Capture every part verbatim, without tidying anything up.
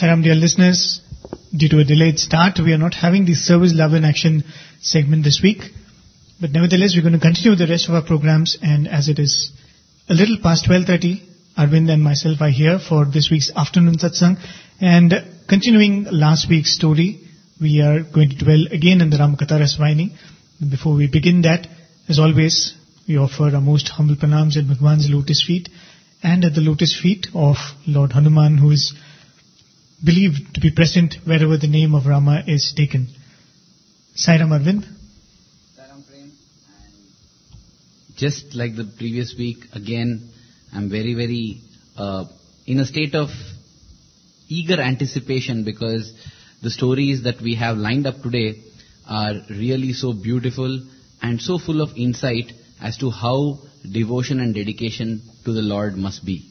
Saram, dear listeners. Due to a delayed start, we are not having the Service Love in Action segment this week. But nevertheless, we're going to continue the rest of our programs. And as it is a little past twelve thirty, Arvind and myself are here for this week's afternoon satsang. And continuing last week's story, we are going to dwell again in the Ramakatha Rasvayini. Before we begin that, as always, we offer our most humble pranams at Bhagwan's lotus feet and at the lotus feet of Lord Hanuman, who is believed to be present wherever the name of Rama is taken. Sairam, Arvind. Sairam, Prem. And just like the previous week, again, I'm very, very uh, in a state of eager anticipation because the stories that we have lined up today are really so beautiful and so full of insight as to how devotion and dedication to the Lord must be.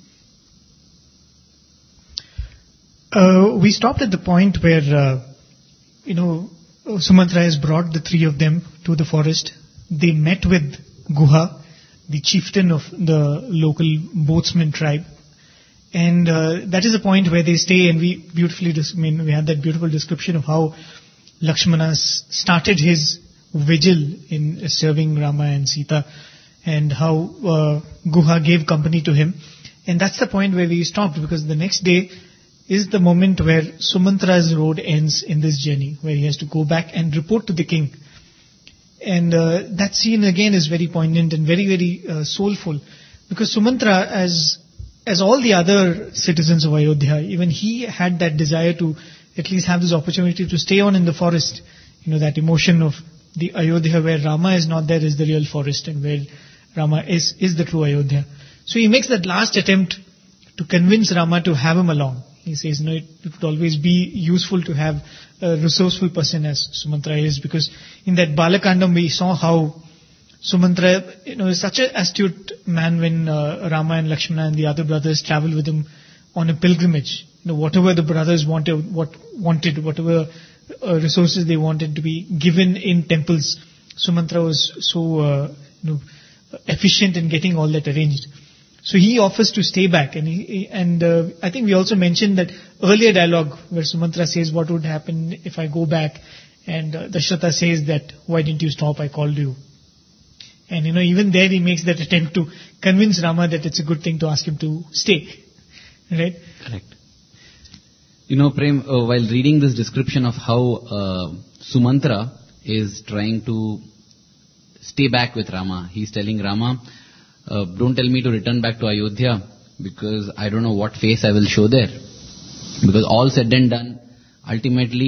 Uh, we stopped at the point where, uh, you know, Sumantra has brought the three of them to the forest. They met with Guha, the chieftain of the local boatsman tribe. And uh, that is the point where they stay, and we beautifully, dis- I mean, we had that beautiful description of how Lakshmana s- started his vigil in serving Rama and Sita, and how uh, Guha gave company to him. And that's the point where we stopped, because the next day is the moment where Sumantra's road ends in this journey, where he has to go back and report to the king. And uh, that scene again is very poignant and very, very uh, soulful, because Sumantra, as as all the other citizens of Ayodhya, even he had that desire to at least have this opportunity to stay on in the forest. You know, that emotion of the Ayodhya where Rama is not there is the real forest, and where Rama is, is the true Ayodhya. So he makes that last attempt to convince Rama to have him along. He says, no, it, it would always be useful to have a resourceful person as Sumantra is, because in that Balakandam we saw how Sumantra, you know, is such an astute man when uh, Rama and Lakshmana and the other brothers travel with him on a pilgrimage. You know, whatever the brothers wanted, what wanted, whatever uh, resources they wanted to be given in temples, Sumantra was so, uh, you know, efficient in getting all that arranged. So he offers to stay back, and he, and uh, I think we also mentioned that earlier dialogue where Sumantra says, what would happen if I go back, and uh, Dasharatha says that, why didn't you stop, I called you. And you know, even there he makes that attempt to convince Rama that it's a good thing to ask him to stay. Right? Correct. You know, Prem, uh, while reading this description of how uh, Sumantra is trying to stay back with Rama, he's telling Rama, Uh, don't tell me to return back to Ayodhya, because I don't know what face I will show there. Because all said and done, ultimately,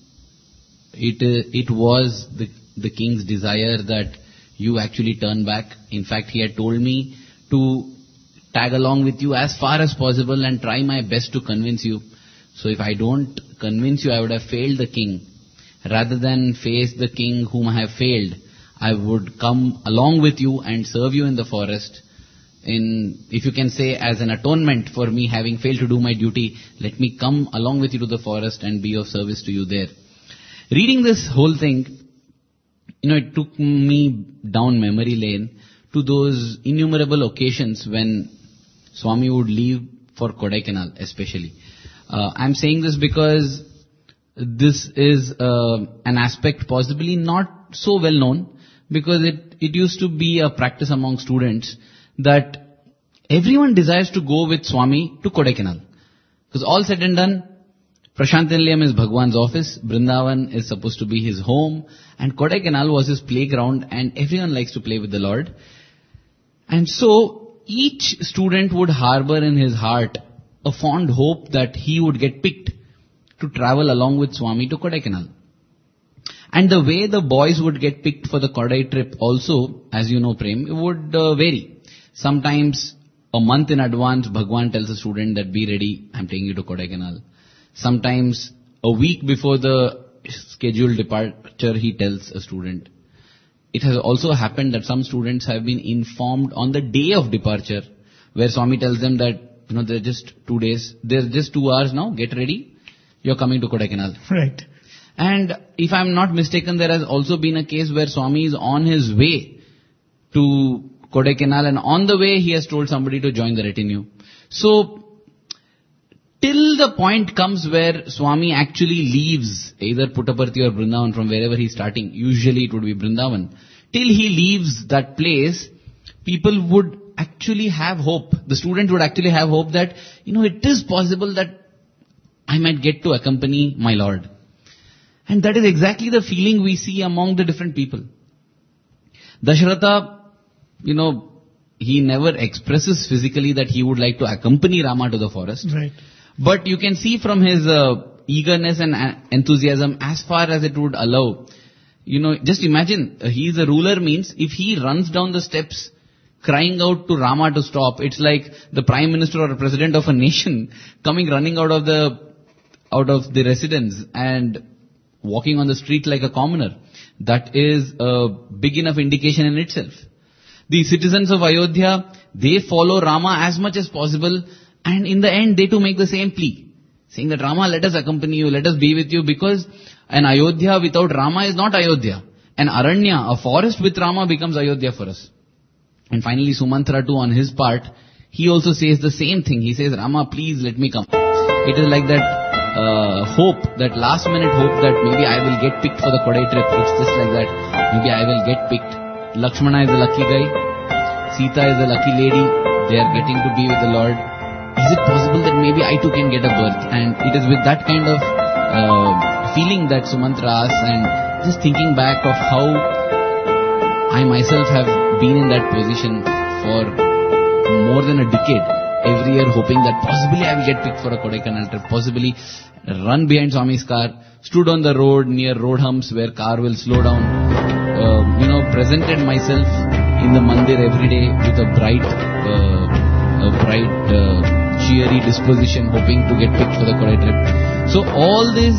it uh, it was the the king's desire that you actually turn back. In fact, he had told me to tag along with you as far as possible and try my best to convince you. So if I don't convince you, I would have failed the king. Rather than face the king whom I have failed, I would come along with you and serve you in the forest. In, if you can say, as an atonement for me having failed to do my duty, let me come along with you to the forest and be of service to you there. Reading this whole thing, you know, it took me down memory lane to those innumerable occasions when Swami would leave for Kodaikanal, especially. Uh, I'm saying this because this is uh, an aspect possibly not so well known, because it, it used to be a practice among students that everyone desires to go with Swami to Kodaikanal. Because all said and done, Prashant Nilayam is Bhagwan's office, Vrindavan is supposed to be his home, and Kodaikanal was his playground, and everyone likes to play with the Lord. And so, each student would harbor in his heart a fond hope that he would get picked to travel along with Swami to Kodaikanal. And the way the boys would get picked for the Kodai trip also, as you know, Prem, would uh, vary. Sometimes a month in advance, Bhagwan tells a student that be ready, I'm taking you to Kodaikanal. Sometimes a week before the scheduled departure, he tells a student. It has also happened that some students have been informed on the day of departure, where Swami tells them that, you know, they're just two days, they're just two hours now, get ready, you're coming to Kodaikanal. Right. And if I'm not mistaken, there has also been a case where Swami is on his way to Kodaikanal, and on the way he has told somebody to join the retinue. So, till the point comes where Swami actually leaves either Puttaparthi or Vrindavan from wherever he's starting. Usually it would be Vrindavan. Till he leaves that place, people would actually have hope. The student would actually have hope that, you know, it is possible that I might get to accompany my Lord. And that is exactly the feeling we see among the different people. Dasharatha, you know, he never expresses physically that he would like to accompany Rama to the forest. Right. But you can see from his uh, eagerness and uh, enthusiasm, as far as it would allow. You know, just imagine, uh, he is a ruler means if he runs down the steps crying out to Rama to stop, it's like the prime minister or a president of a nation coming running out of the out of the residence and walking on the street like a commoner. That is a big enough indication in itself. The citizens of Ayodhya, they follow Rama as much as possible, and in the end they too make the same plea, saying that Rama, let us accompany you, let us be with you, because an Ayodhya without Rama is not Ayodhya. An Aranya, a forest with Rama, becomes Ayodhya for us. And finally Sumantra too, on his part, he also says the same thing. He says, Rama, please let me come. It is like that uh, hope, that last minute hope that maybe I will get picked for the Kodai trip. It's just like that. Maybe I will get picked. Lakshmana is the lucky guy. Sita is the lucky lady. They are getting to be with the Lord. Is it possible that maybe I too can get a birth? And it is with that kind of uh, feeling that Sumantra asks, and just thinking back of how I myself have been in that position for more than a decade. Every year hoping that possibly I will get picked for a Kodaikanal trip, possibly run behind Swami's car, stood on the road near road humps where car will slow down, uh, you know, presented myself in the mandir every day with a bright, uh, a bright, uh, cheery disposition, hoping to get picked for the Kodai trip. So all this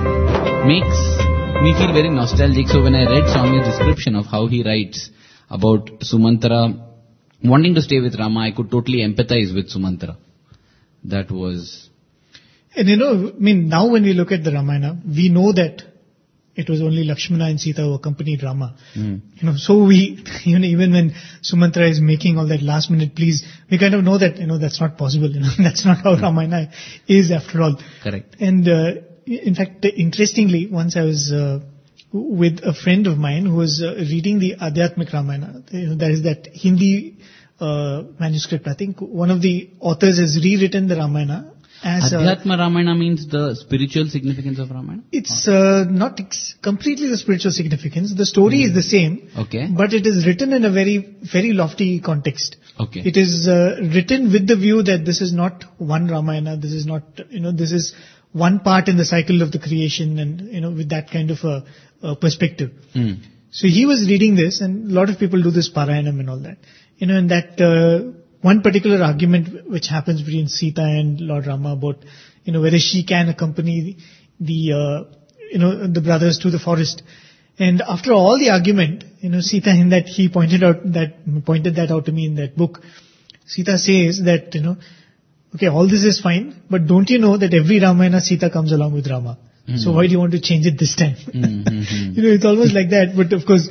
makes me feel very nostalgic. So when I read Swami's description of how he writes about Sumantra wanting to stay with Rama, I could totally empathize with Sumantra. That was... And you know, I mean, now when we look at the Ramayana, we know that it was only Lakshmana and Sita who accompanied Rama. Mm. You know, so we, you know, even when Sumantra is making all that last minute pleas, we kind of know that, you know, that's not possible. You know, that's not how Ramayana is after all. Correct. And uh, in fact, interestingly, once I was uh, with a friend of mine who was uh, reading the Adhyatmik Ramayana. You know, there is that Hindi uh, manuscript. I think one of the authors has rewritten the Ramayana. As Adhyatma Ramayana means the spiritual significance of Ramayana? It's uh, not ex- completely the spiritual significance. The story mm. is the same, okay, but it is written in a very, very lofty context. Okay. It is uh, written with the view that this is not one Ramayana, this is not, you know, this is one part in the cycle of the creation, and, you know, with that kind of a, a perspective. Mm. So he was reading this, and a lot of people do this Parayanam and all that. You know, and that uh, one particular argument which happens between Sita and Lord Rama about, you know, whether she can accompany the, uh, you know, the brothers to the forest. And after all the argument, you know, Sita, in that he pointed out that, pointed that out to me in that book, Sita says that, you know, okay, all this is fine, but don't you know that every Ramayana Sita comes along with Rama? Mm-hmm. So why do you want to change it this time? Mm-hmm. You know, it's almost like that. But of course,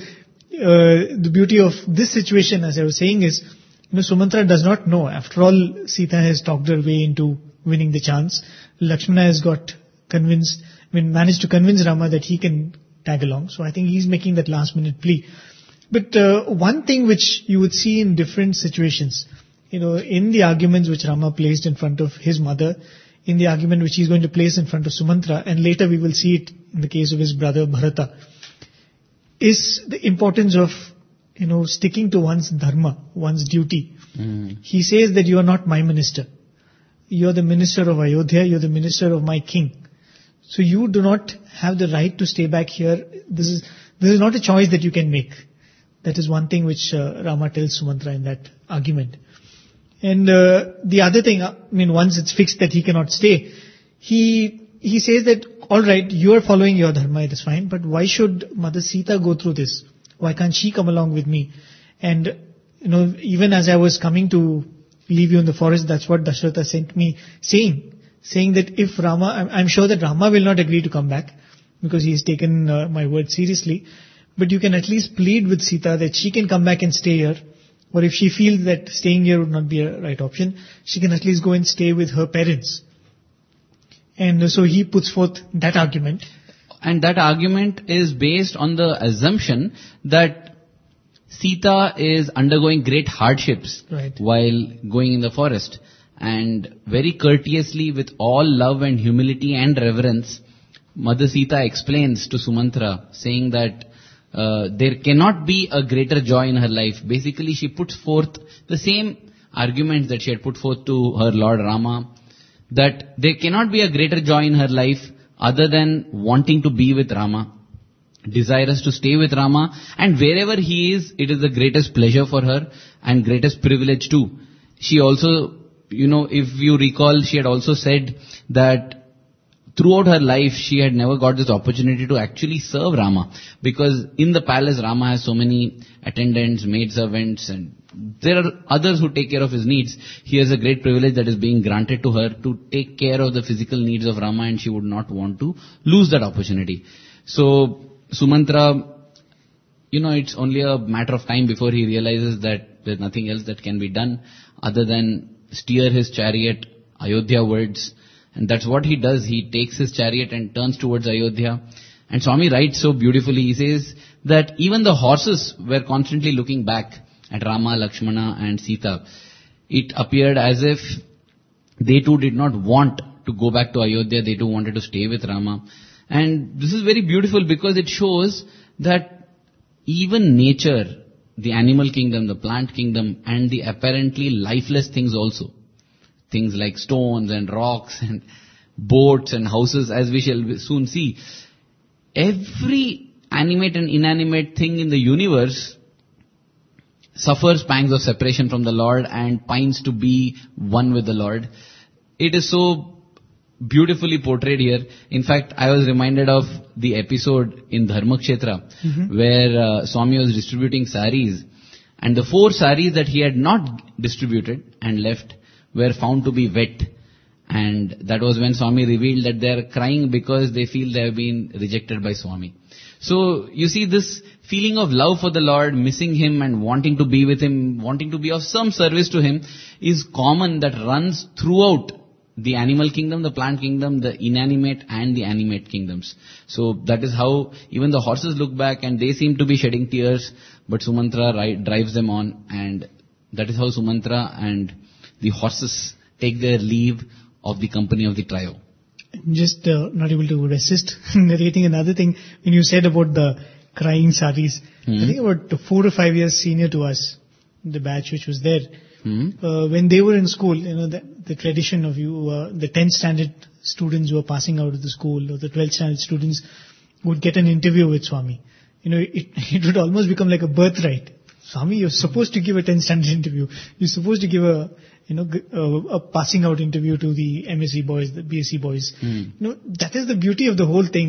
uh, the beauty of this situation, as I was saying, is, you know, Sumantra does not know. After all, Sita has talked her way into winning the chance. Lakshmana has got convinced, I mean, managed to convince Rama that he can tag along. So I think he's making that last minute plea. But uh, one thing which you would see in different situations, you know, in the arguments which Rama placed in front of his mother, in the argument which he's going to place in front of Sumantra, and later we will see it in the case of his brother Bharata, is the importance of, you know, sticking to one's dharma, one's duty. Mm. He says that you are not my minister. You are the minister of Ayodhya, you are the minister of my king. So you do not have the right to stay back here. This is this is not a choice that you can make. That is one thing which uh, Rama tells Sumantra in that argument. And uh, the other thing, I mean, once it's fixed that he cannot stay, he he says that, all right, you are following your dharma, it is fine, but why should Mother Sita go through this? Why can't she come along with me? And, you know, even as I was coming to leave you in the forest, that's what Dasharatha sent me saying, saying that if Rama, I'm, I'm sure that Rama will not agree to come back, because he has taken uh, my word seriously, but you can at least plead with Sita that she can come back and stay here. Or if she feels that staying here would not be a right option, she can at least go and stay with her parents. And so he puts forth that argument. And that argument is based on the assumption that Sita is undergoing great hardships Right. while going in the forest. And very courteously, with all love and humility and reverence, Mother Sita explains to Sumantra, saying that uh, there cannot be a greater joy in her life. Basically, she puts forth the same arguments that she had put forth to her Lord Rama, that there cannot be a greater joy in her life other than wanting to be with Rama, desirous to stay with Rama, and wherever he is, it is the greatest pleasure for her and greatest privilege too. She also, you know, if you recall, she had also said that throughout her life, she had never got this opportunity to actually serve Rama, because in the palace, Rama has so many attendants, maidservants, and there are others who take care of his needs. He has a great privilege that is being granted to her to take care of the physical needs of Rama, and she would not want to lose that opportunity. So, Sumantra, you know, it's only a matter of time before he realizes that there's nothing else that can be done other than steer his chariot Ayodhya wards. And that's what he does. He takes his chariot and turns towards Ayodhya. And Swami writes so beautifully. He says that even the horses were constantly looking back at Rama, Lakshmana and Sita. It appeared as if they too did not want to go back to Ayodhya. They too wanted to stay with Rama. And this is very beautiful because it shows that even nature, the animal kingdom, the plant kingdom, and the apparently lifeless things also, things like stones and rocks and boats and houses, as we shall soon see, every animate and inanimate thing in the universe suffers pangs of separation from the Lord and pines to be one with the Lord. It is so beautifully portrayed here. In fact, I was reminded of the episode in Dharmakshetra, mm-hmm. where uh, Swami was distributing saris, and the four saris that he had not distributed and left were found to be wet. And that was when Swami revealed that they are crying because they feel they have been rejected by Swami. So you see, this feeling of love for the Lord, missing Him and wanting to be with Him, wanting to be of some service to Him, is common, that runs throughout the animal kingdom, the plant kingdom, the inanimate and the animate kingdoms. So that is how even the horses look back and they seem to be shedding tears, but Sumantra ri- drives them on, and that is how Sumantra and the horses take their leave of the company of the trio. I'm just uh, not able to resist narrating another thing. When you said about the crying saris, hmm. I think about four or five years senior to us, the batch which was there, hmm. uh, when they were in school, you know, the, the tradition of you, uh, the tenth standard students who are passing out of the school, or the twelfth standard students would get an interview with Swami. You know, it, it would almost become like a birthright. Swami, you're supposed to give a tenth standard interview. You're supposed to give a, you know, a, a passing out interview to the M S C boys, the B S C boys. Mm. You know, that is the beauty of the whole thing.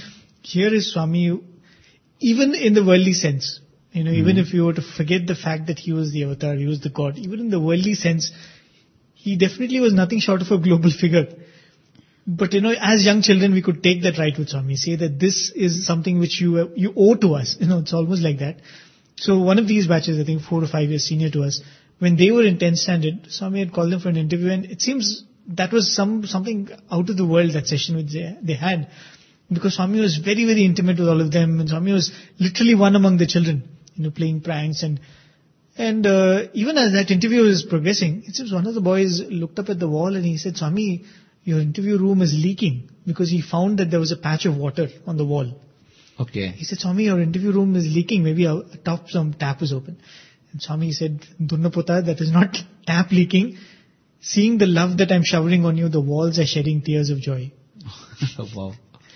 Here is Swami, even in the worldly sense, you know, mm. even if you were to forget the fact that he was the avatar, he was the God, even in the worldly sense, he definitely was nothing short of a global figure. But, you know, as young children, we could take that right with Swami, say that this is something which you you owe to us. You know, it's almost like that. So one of these batches, I think four or five years senior to us, when they were in tenth standard, Swami had called them for an interview, and it seems that was some something out of the world, that session which they, they had, because Swami was very, very intimate with all of them, and Swami was literally one among the children, you know, playing pranks, and and uh, even as that interview was progressing, it seems one of the boys looked up at the wall and he said, Swami, your interview room is leaking, because he found that there was a patch of water on the wall. Okay. He said, Swami, your interview room is leaking, maybe a, a top some tap is open. And Swami said, Durnaputa, that is not tap leaking. Seeing the love that I'm showering on you, the walls are shedding tears of joy. Wow.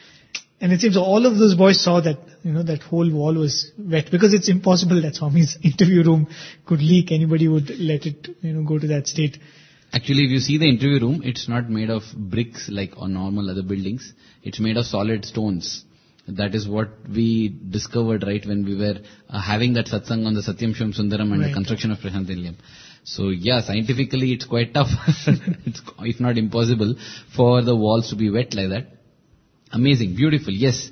And it seems all of those boys saw that, you know, that whole wall was wet, because it's impossible that Swami's interview room could leak. Anybody would let it, you know, go to that state. Actually, if you see the interview room, it's not made of bricks like on normal other buildings. It's made of solid stones. That is what we discovered, right, when we were uh, having that satsang on the Satyam Shivam Sundaram and right. the construction of Prasanthi Nilayam. So yeah, scientifically it's quite tough, it's, if not impossible, for the walls to be wet like that. Amazing, beautiful, yes.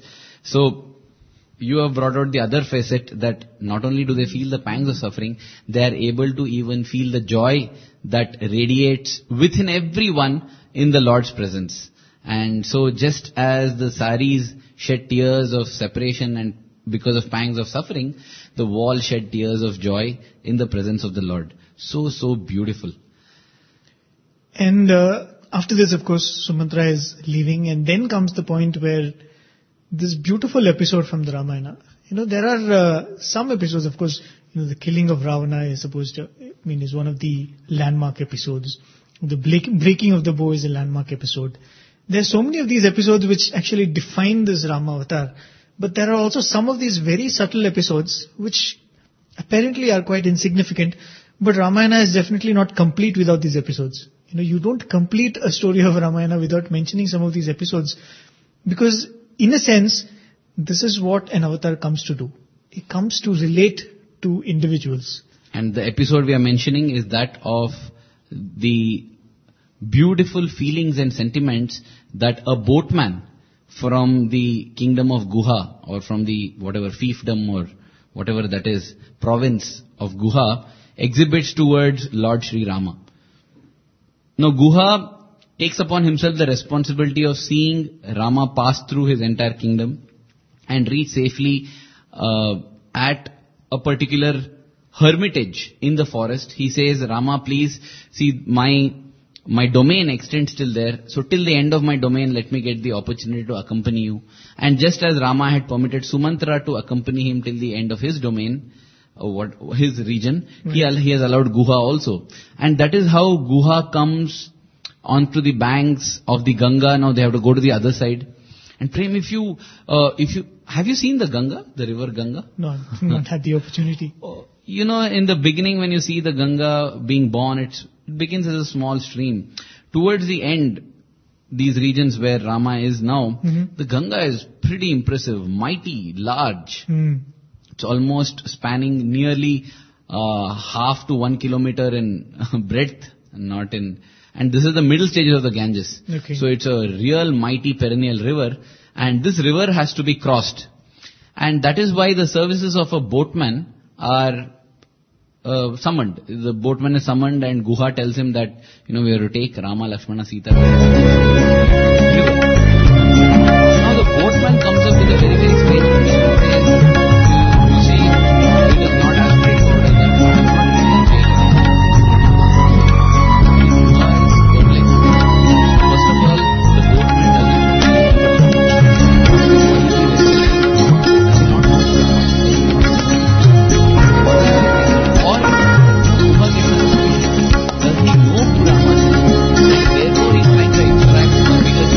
So you have brought out the other facet, that not only do they feel the pangs of suffering, they are able to even feel the joy that radiates within everyone in the Lord's presence. And so just as the saris shed tears of separation and because of pangs of suffering, the wall shed tears of joy in the presence of the Lord. So, so beautiful. And uh, after this, of course, Sumantra is leaving, and then comes the point where this beautiful episode from the Ramayana. You know, there are uh, some episodes, of course, you know, the killing of Ravana is supposed to, I mean, is one of the landmark episodes. The break, breaking of the bow is a landmark episode. There are so many of these episodes which actually define this Rama avatar. But there are also some of these very subtle episodes which apparently are quite insignificant. But Ramayana is definitely not complete without these episodes. You know, you don't complete a story of Ramayana without mentioning some of these episodes. Because in a sense, this is what an avatar comes to do. It comes to relate to individuals. And the episode we are mentioning is that of the beautiful feelings and sentiments that a boatman from the kingdom of Guha, or from the whatever fiefdom or whatever that is, province of Guha, exhibits towards Lord Sri Rama. Now Guha takes upon himself the responsibility of seeing Rama pass through his entire kingdom and reach safely uh, at a particular hermitage in the forest. He says, Rama, please see, my my domain extends till there. So till the end of my domain, let me get the opportunity to accompany you. And just as Rama had permitted Sumantra to accompany him till the end of his domain, or what his region, right, he, he has allowed Guha also. And that is how Guha comes onto the banks of the Ganga. Now they have to go to the other side. And Prem, if you, uh, if you, have you seen the Ganga, the river Ganga? No, I've not had the opportunity. You know, in the beginning when you see the Ganga being born, it's, it begins as a small stream. Towards the end, these regions where Rama is now, mm-hmm. the Ganga is pretty impressive, mighty, large. Mm. It's almost spanning nearly uh, half to one kilometer in breadth, not in, and this is the middle stages of the Ganges. Okay. So it's a real mighty perennial river, and this river has to be crossed. And that is why the services of a boatman are Uh, summoned. The boatman is summoned and Guha tells him that, you know, we have to take Rama, Lakshmana, Sita. Now the boatman comes up with a very, very strange question. You see, he was not as straightforward as that. First of all, the boatman doesn't Does he know Rama? Therefore he's trying to extract a bigger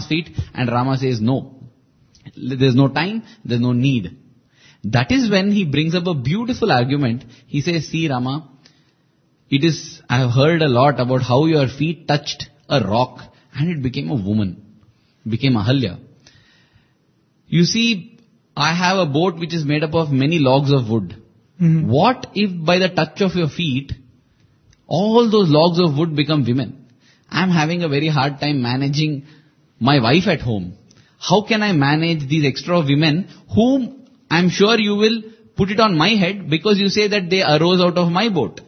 feet, and Rama says no. There's no time, there's no need. That is when he brings up a beautiful argument. He says, see Rama, it is, I have heard a lot about how your feet touched a rock and it became a woman, became Ahalya. You see, I have a boat which is made up of many logs of wood. Mm-hmm. What if by the touch of your feet, all those logs of wood become women? I'm having a very hard time managing my wife at home. How can I manage these extra women whom I'm sure you will put it on my head because you say that they arose out of my boat?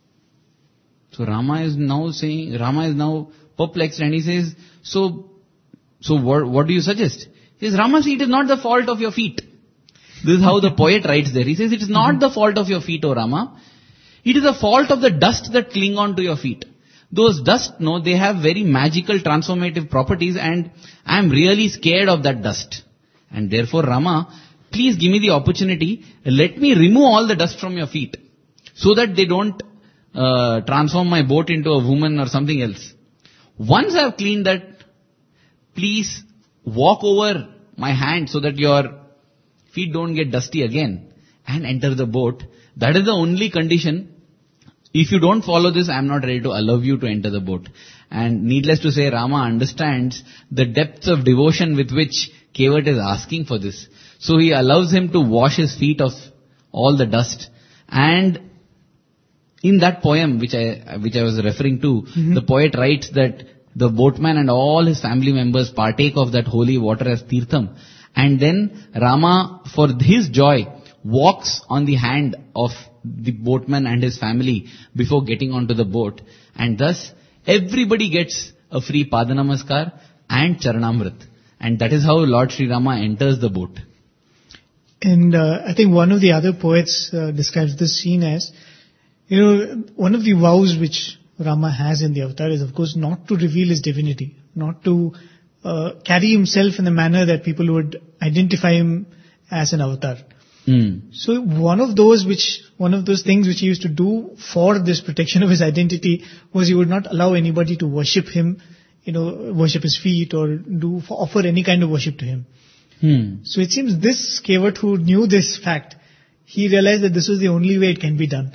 So Rama is now saying, Rama is now perplexed and he says, so, so what, what do you suggest? He says, Rama, see, it is not the fault of your feet. This is how the poet writes there. He says, it is not the fault of your feet, O Rama. It is the fault of the dust that cling on to your feet. Those dust, no, they have very magical transformative properties and I am really scared of that dust. And therefore, Rama, please give me the opportunity, let me remove all the dust from your feet so that they don't uh, transform my boat into a woman or something else. Once I have cleaned that, please walk over my hand so that your feet don't get dusty again and enter the boat. That is the only condition. If you don't follow this, I am not ready to allow you to enter the boat. And needless to say, Rama understands the depths of devotion with which Kevat is asking for this. So he allows him to wash his feet of all the dust. And in that poem which I which I was referring to, mm-hmm. the poet writes that the boatman and all his family members partake of that holy water as tirtham. And then Rama, for his joy, walks on the hand of the boatman and his family before getting onto the boat. And thus, everybody gets a free Padanamaskar and Charanamrit. And that is how Lord Sri Rama enters the boat. And uh, I think one of the other poets uh, describes this scene as, you know, one of the vows which Rama has in the avatar is, of course, not to reveal his divinity, not to uh, carry himself in the manner that people would identify him as an avatar. Mm. So one of those which, one of those things which he used to do for this protection of his identity was he would not allow anybody to worship him, you know, worship his feet or do, offer any kind of worship to him. Mm. So it seems this Kevat who knew this fact, he realized that this was the only way it can be done.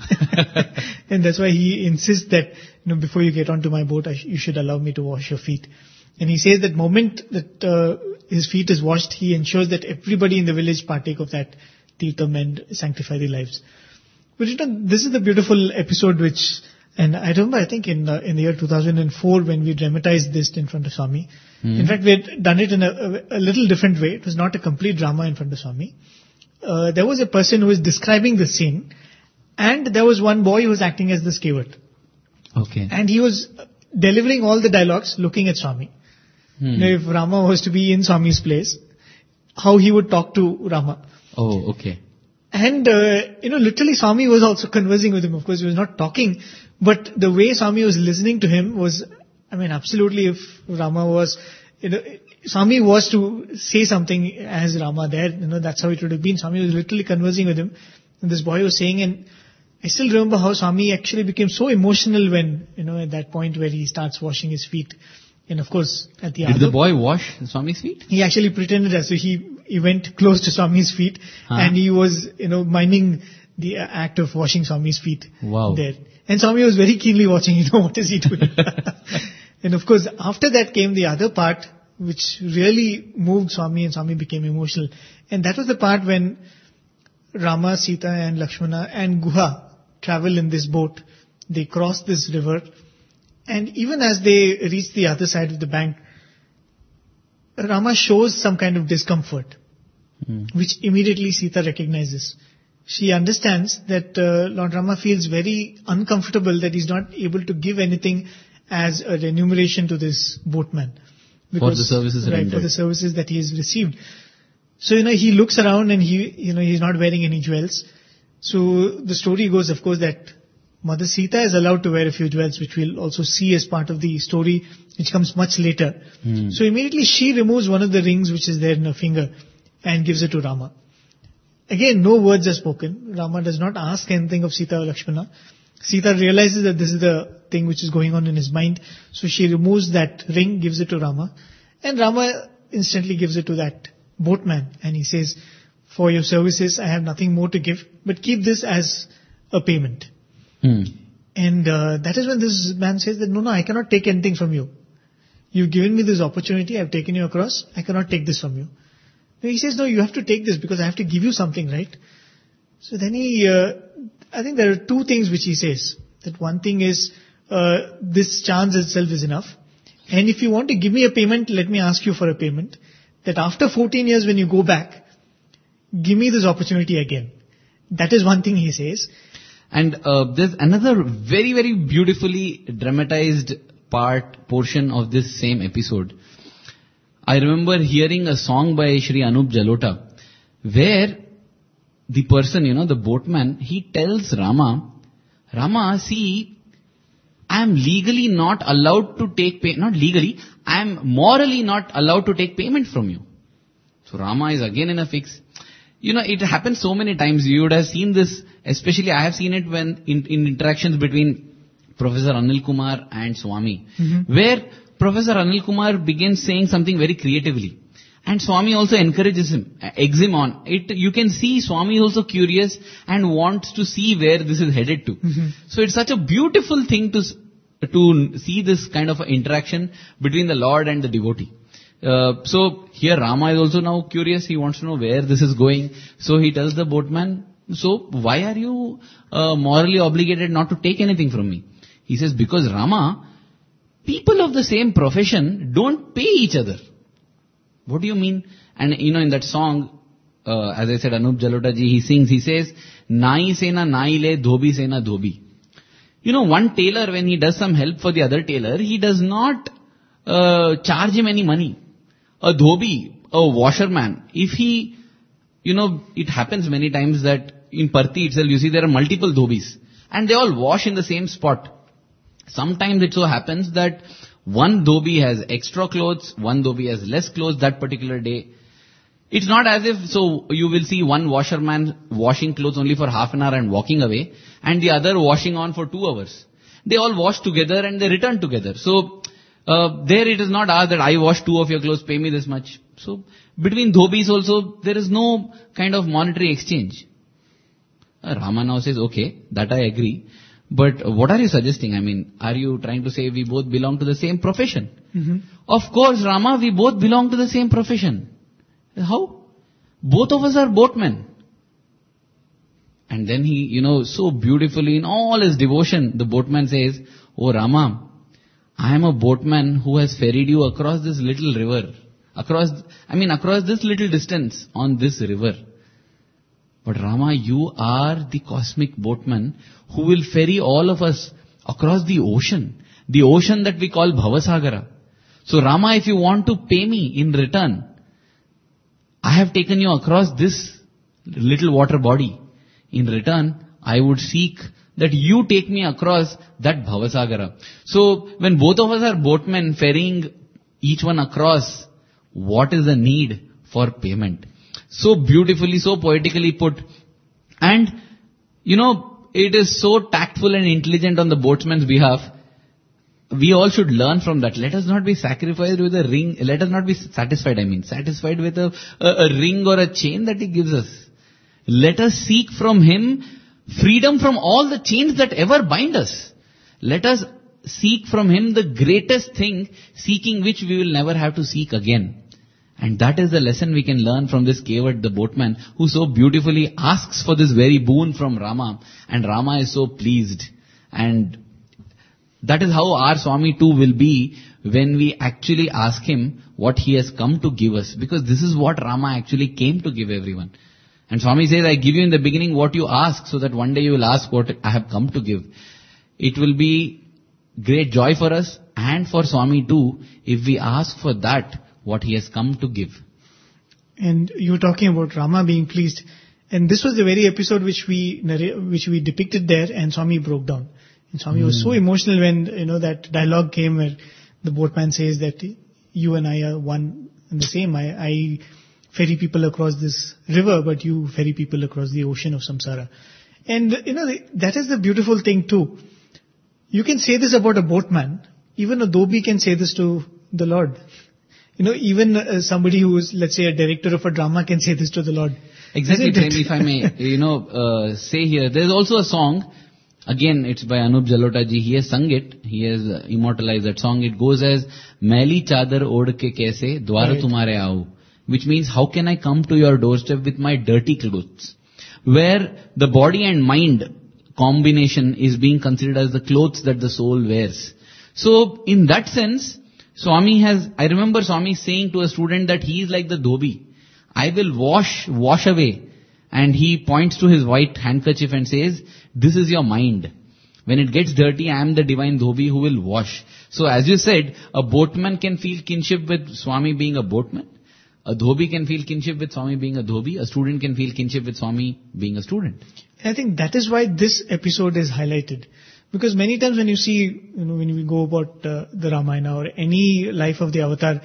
And that's why he insists that, you know, before you get onto my boat, I sh- you should allow me to wash your feet. And he says that moment that uh, his feet is washed, he ensures that everybody in the village partake of that tirtham and sanctify their lives. But you know, this is the beautiful episode which, and I remember, I think in uh, in the year two thousand four when we dramatized this in front of Swami. Mm. In fact, we had done it in a, a, a little different way. It was not a complete drama in front of Swami. Uh, there was a person who was describing the scene, and there was one boy who was acting as the Kevat. Okay. And he was delivering all the dialogues looking at Swami. Hmm. You know, if Rama was to be in Swami's place, how he would talk to Rama. Oh, okay. And, uh, you know, literally Swami was also conversing with him. Of course, he was not talking, but the way Swami was listening to him was, I mean, absolutely if Rama was, you know, Swami was to say something as Rama there, you know, that's how it would have been. Swami was literally conversing with him. And this boy was saying, and I still remember how Swami actually became so emotional when, you know, at that point where he starts washing his feet. And of course, at the Did other, the boy wash Swami's feet? He actually pretended as so he, he went close to Swami's feet huh? and he was, you know, miming the act of washing Swami's feet wow. there. And Swami was very keenly watching, you know, what is he doing? And of course, after that came the other part, which really moved Swami, and Swami became emotional. And that was the part when Rama, Sita and Lakshmana and Guha travel in this boat. They cross this river. And even as they reach the other side of the bank, Rama shows some kind of discomfort, mm. which immediately Sita recognizes. She understands that uh, Lord Rama feels very uncomfortable that he's not able to give anything as a remuneration to this boatman. Because, for the services right, rendered. For the services that he has received. So, you know, he looks around and he, you know, he's not wearing any jewels. So the story goes, of course, that Mother Sita is allowed to wear a few jewels, which we'll also see as part of the story, which comes much later. Hmm. So immediately she removes one of the rings which is there in her finger and gives it to Rama. Again, no words are spoken. Rama does not ask anything of Sita or Lakshmana. Sita realizes that this is the thing which is going on in his mind. So she removes that ring, gives it to Rama. And Rama instantly gives it to that boatman and he says, for your services I have nothing more to give, but keep this as a payment. Hmm. And uh, that is when this man says that, no, no, I cannot take anything from you. You've given me this opportunity, I've taken you across, I cannot take this from you. No, he says, no, you have to take this because I have to give you something, right? So then he, uh, I think there are two things which he says. That one thing is, uh, this chance itself is enough. And if you want to give me a payment, let me ask you for a payment. That after fourteen years when you go back, give me this opportunity again. That is one thing he says. And uh, there's another very, very beautifully dramatized part, portion of this same episode. I remember hearing a song by Shri Anup Jalota, where the person, you know, the boatman, he tells Rama, Rama, see, I am legally not allowed to take pay, not legally, I am morally not allowed to take payment from you. So Rama is again in a fix. You know, it happens so many times. You would have seen this, especially I have seen it when in, in interactions between Professor Anil Kumar and Swami, mm-hmm. where Professor Anil Kumar begins saying something very creatively. And Swami also encourages him, eggs him on. It, you can see Swami is also curious and wants to see where this is headed to. Mm-hmm. So it's such a beautiful thing to to see this kind of interaction between the Lord and the devotee. Uh, so here Rama is also now curious. He wants to know where this is going. So he tells the boatman, so why are you uh, morally obligated not to take anything from me? He says, because Rama, people of the same profession don't pay each other. What do you mean? And you know, in that song, uh, as I said, Anup Jalota ji, he sings, he says, Nai sena nai le, dhobi sena dhobi. You know, one tailor, when he does some help for the other tailor, he does not uh, charge him any money. A dhobi, a washerman, if he, you know, it happens many times that in Parthi itself, you see there are multiple dhobis. And they all wash in the same spot. Sometimes it so happens that one dhobi has extra clothes, one dhobi has less clothes that particular day. It's not as if, so you will see one washerman washing clothes only for half an hour and walking away, and the other washing on for two hours. They all wash together and they return together. So, uh, there it is not asked that I wash two of your clothes, pay me this much. So, between dhobis also, there is no kind of monetary exchange. Uh, Rama now says, okay, that I agree. But what are you suggesting? I mean, are you trying to say we both belong to the same profession? Mm-hmm. Of course, Rama, we both belong to the same profession. How? Both of us are boatmen. And then he, you know, so beautifully in all his devotion, the boatman says, oh Rama, I am a boatman who has ferried you across this little river. Across, I mean, across this little distance on this river. But Rama, you are the cosmic boatman who will ferry all of us across the ocean. The ocean that we call Bhavasagara. So Rama, if you want to pay me in return, I have taken you across this little water body. In return, I would seek that you take me across that Bhavasagara. So when both of us are boatmen ferrying each one across, what is the need for payment? So beautifully, so poetically put. And, you know, it is so tactful and intelligent on the boatman's behalf. We all should learn from that. Let us not be sacrificed with a ring. Let us not be satisfied, I mean, satisfied with a, a, a ring or a chain that he gives us. Let us seek from him freedom from all the chains that ever bind us. Let us seek from him the greatest thing, seeking which we will never have to seek again. And that is the lesson we can learn from this Kevat, the boatman, who so beautifully asks for this very boon from Rama. And Rama is so pleased. And that is how our Swami too will be when we actually ask him what he has come to give us. Because this is what Rama actually came to give everyone. And Swami says, I give you in the beginning what you ask, so that one day you will ask what I have come to give. It will be great joy for us and for Swami too, if we ask for that, what he has come to give. And you were talking about Rama being pleased. And this was the very episode which we which we depicted there, and Swami broke down. And Swami mm. was so emotional when, you know, that dialogue came where the boatman says that you and I are one and the same. I, I ferry people across this river, but you ferry people across the ocean of samsara. And, you know, that is the beautiful thing too. You can say this about a boatman. Even a dhobi can say this to the Lord. you know, even uh, somebody who is, let's say, a director of a drama can say this to the Lord. Exactly, Prem, if I may, you know, uh, say here, there's also a song, again, it's by Anup Jalota ji, he has sung it, he has uh, immortalized that song, it goes as, Maili chadar od ke kaise, dwar Right. tumhare aau, which means, how can I come to your doorstep with my dirty clothes? Where the body and mind combination is being considered as the clothes that the soul wears. So, in that sense, Swami has, I remember Swami saying to a student that he is like the dhobi. I will wash, wash away. And he points to his white handkerchief and says, this is your mind. When it gets dirty, I am the divine dhobi who will wash. So as you said, a boatman can feel kinship with Swami being a boatman. A dhobi can feel kinship with Swami being a dhobi. A student can feel kinship with Swami being a student. I think that is why this episode is highlighted. Because many times when you see, you know, when we go about uh, the Ramayana or any life of the avatar,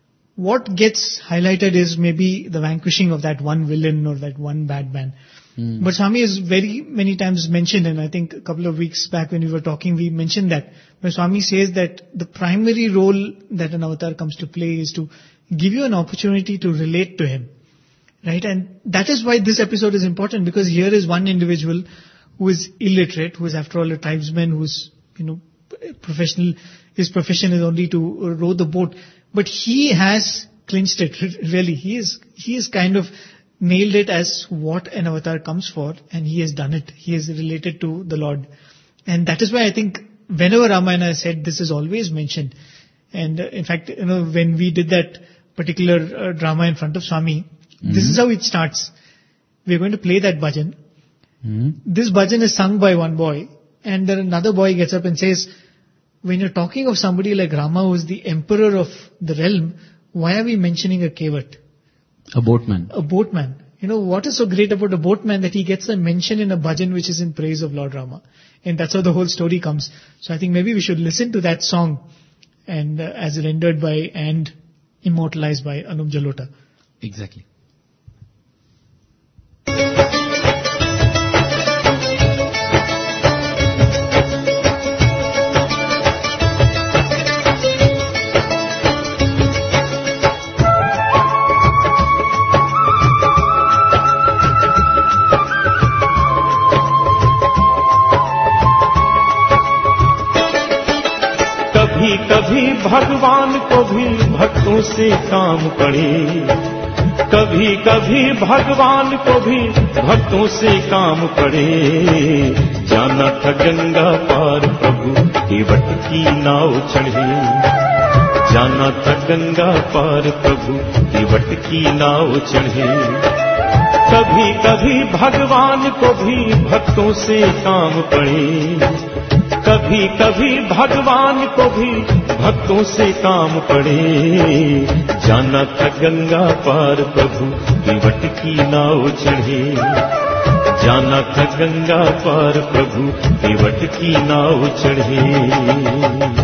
what gets highlighted is maybe the vanquishing of that one villain or that one bad man. Hmm. But Swami is very many times mentioned, and I think a couple of weeks back when we were talking, we mentioned that, where Swami says that the primary role that an avatar comes to play is to give you an opportunity to relate to him. Right? And that is why this episode is important, because here is one individual who is illiterate, who is after all a tribesman, who is, you know, professional, his profession is only to row the boat. But he has clinched it, really. He is, he is kind of nailed it as what an avatar comes for, and he has done it. He is related to the Lord. And that is why I think whenever Ramayana is said, this is always mentioned. And uh, in fact, you know, when we did that particular uh, drama in front of Swami, mm-hmm. this is how it starts. We're going to play that bhajan. Mm-hmm. This bhajan is sung by one boy, and then another boy gets up and says, when you're talking of somebody like Rama, who is the emperor of the realm, why are we mentioning a kevat? A boatman. A boatman. You know, what is so great about a boatman that he gets a mention in a bhajan which is in praise of Lord Rama. And that's how the whole story comes. So I think maybe we should listen to that song, and uh, as rendered by and immortalized by Anup Jalota. Exactly. कभी भगवान को भी भक्तों से काम पड़े, कभी कभी भगवान को भी भक्तों से काम पड़े। जाना था गंगा पार प्रभु केवट की नाव चढ़े, जाना था गंगा पार प्रभु केवट की नाव चढ़े। कभी कभी भगवान को भी भक्तों से काम पड़े, कभी कभी भगवान को भी भक्तों से काम पड़े। जाना था गंगा पार प्रभु केवट की नाव चढ़े, जाना था गंगा पार प्रभु केवट की नाव चढ़े।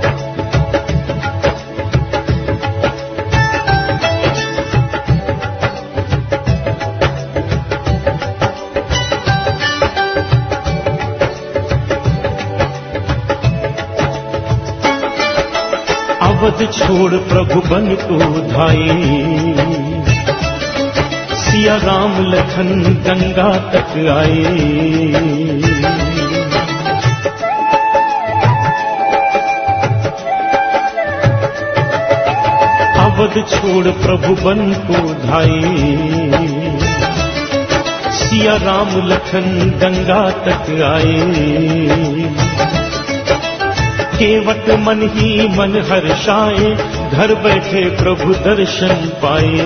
अवध छोड़ प्रभु बन को धाये, सिया राम लखन गंगा तक आए। अवध छोड़ प्रभु बन को धाये, सिया राम लखन गंगा तक आए। केवट मन ही मन हर्षाए, घर बैठे प्रभु दर्शन पाए।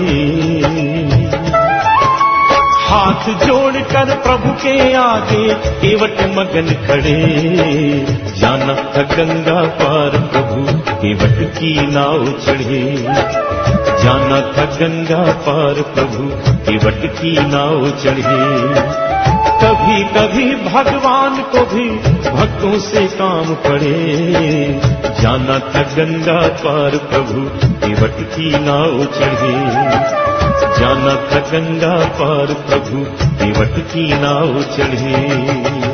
हाथ जोड़कर प्रभु के आगे केवट मगन खड़े, जाना था गंगा पार प्रभु केवट की नाव चढ़े, जाना था गंगा पार प्रभु केवट की नाव चढ़े। कभी कभी भगवान को भी भक्तों से काम पड़े, जाना था गंगा पार प्रभु केवट की नाव चढ़े, जाना था गंगा पार प्रभु केवट की नाव चढ़े।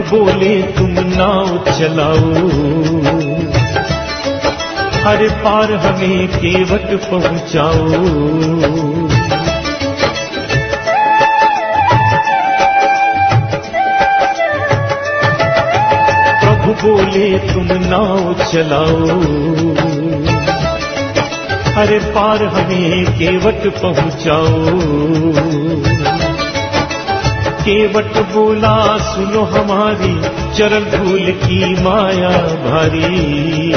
बोले तुम नाव चलाओ, हर पार हमें केवट पहुंचाओ। प्रभु बोले तुम नाव चलाओ, हर पार हमें केवट पहुंचाओ। केवट बोला सुनो हमारी, चरण धूल की माया भारी।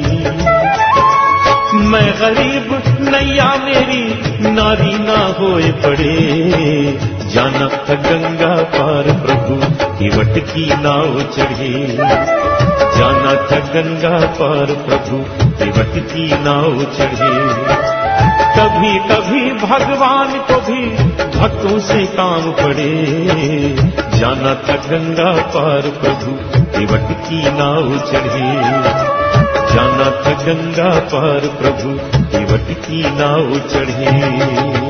मैं गरीब नैया मेरी नारी ना होए पड़े, जाना था गंगा पार प्रभु केवट की नाव चढ़े। जाना था गंगा पार प्रभु केवट की नाव चढ़े। कभी कभी भगवान को भी भक्तों से काम पड़े, जाना था गंगा पार प्रभु केवट की नाव चढ़े। जाना था गंगा पार प्रभु केवट की नाव चढ़े।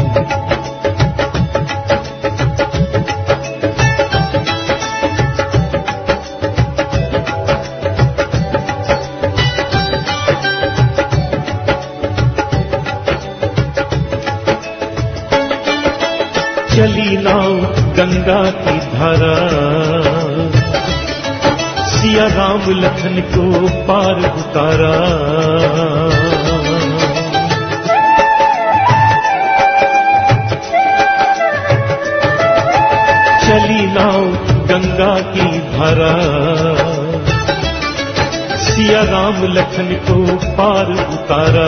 चली नाव गंगा की धारा, सिया राम लखन को पार उतारा। चली नाव गंगा की धारा, सिया राम लखन को पार उतारा।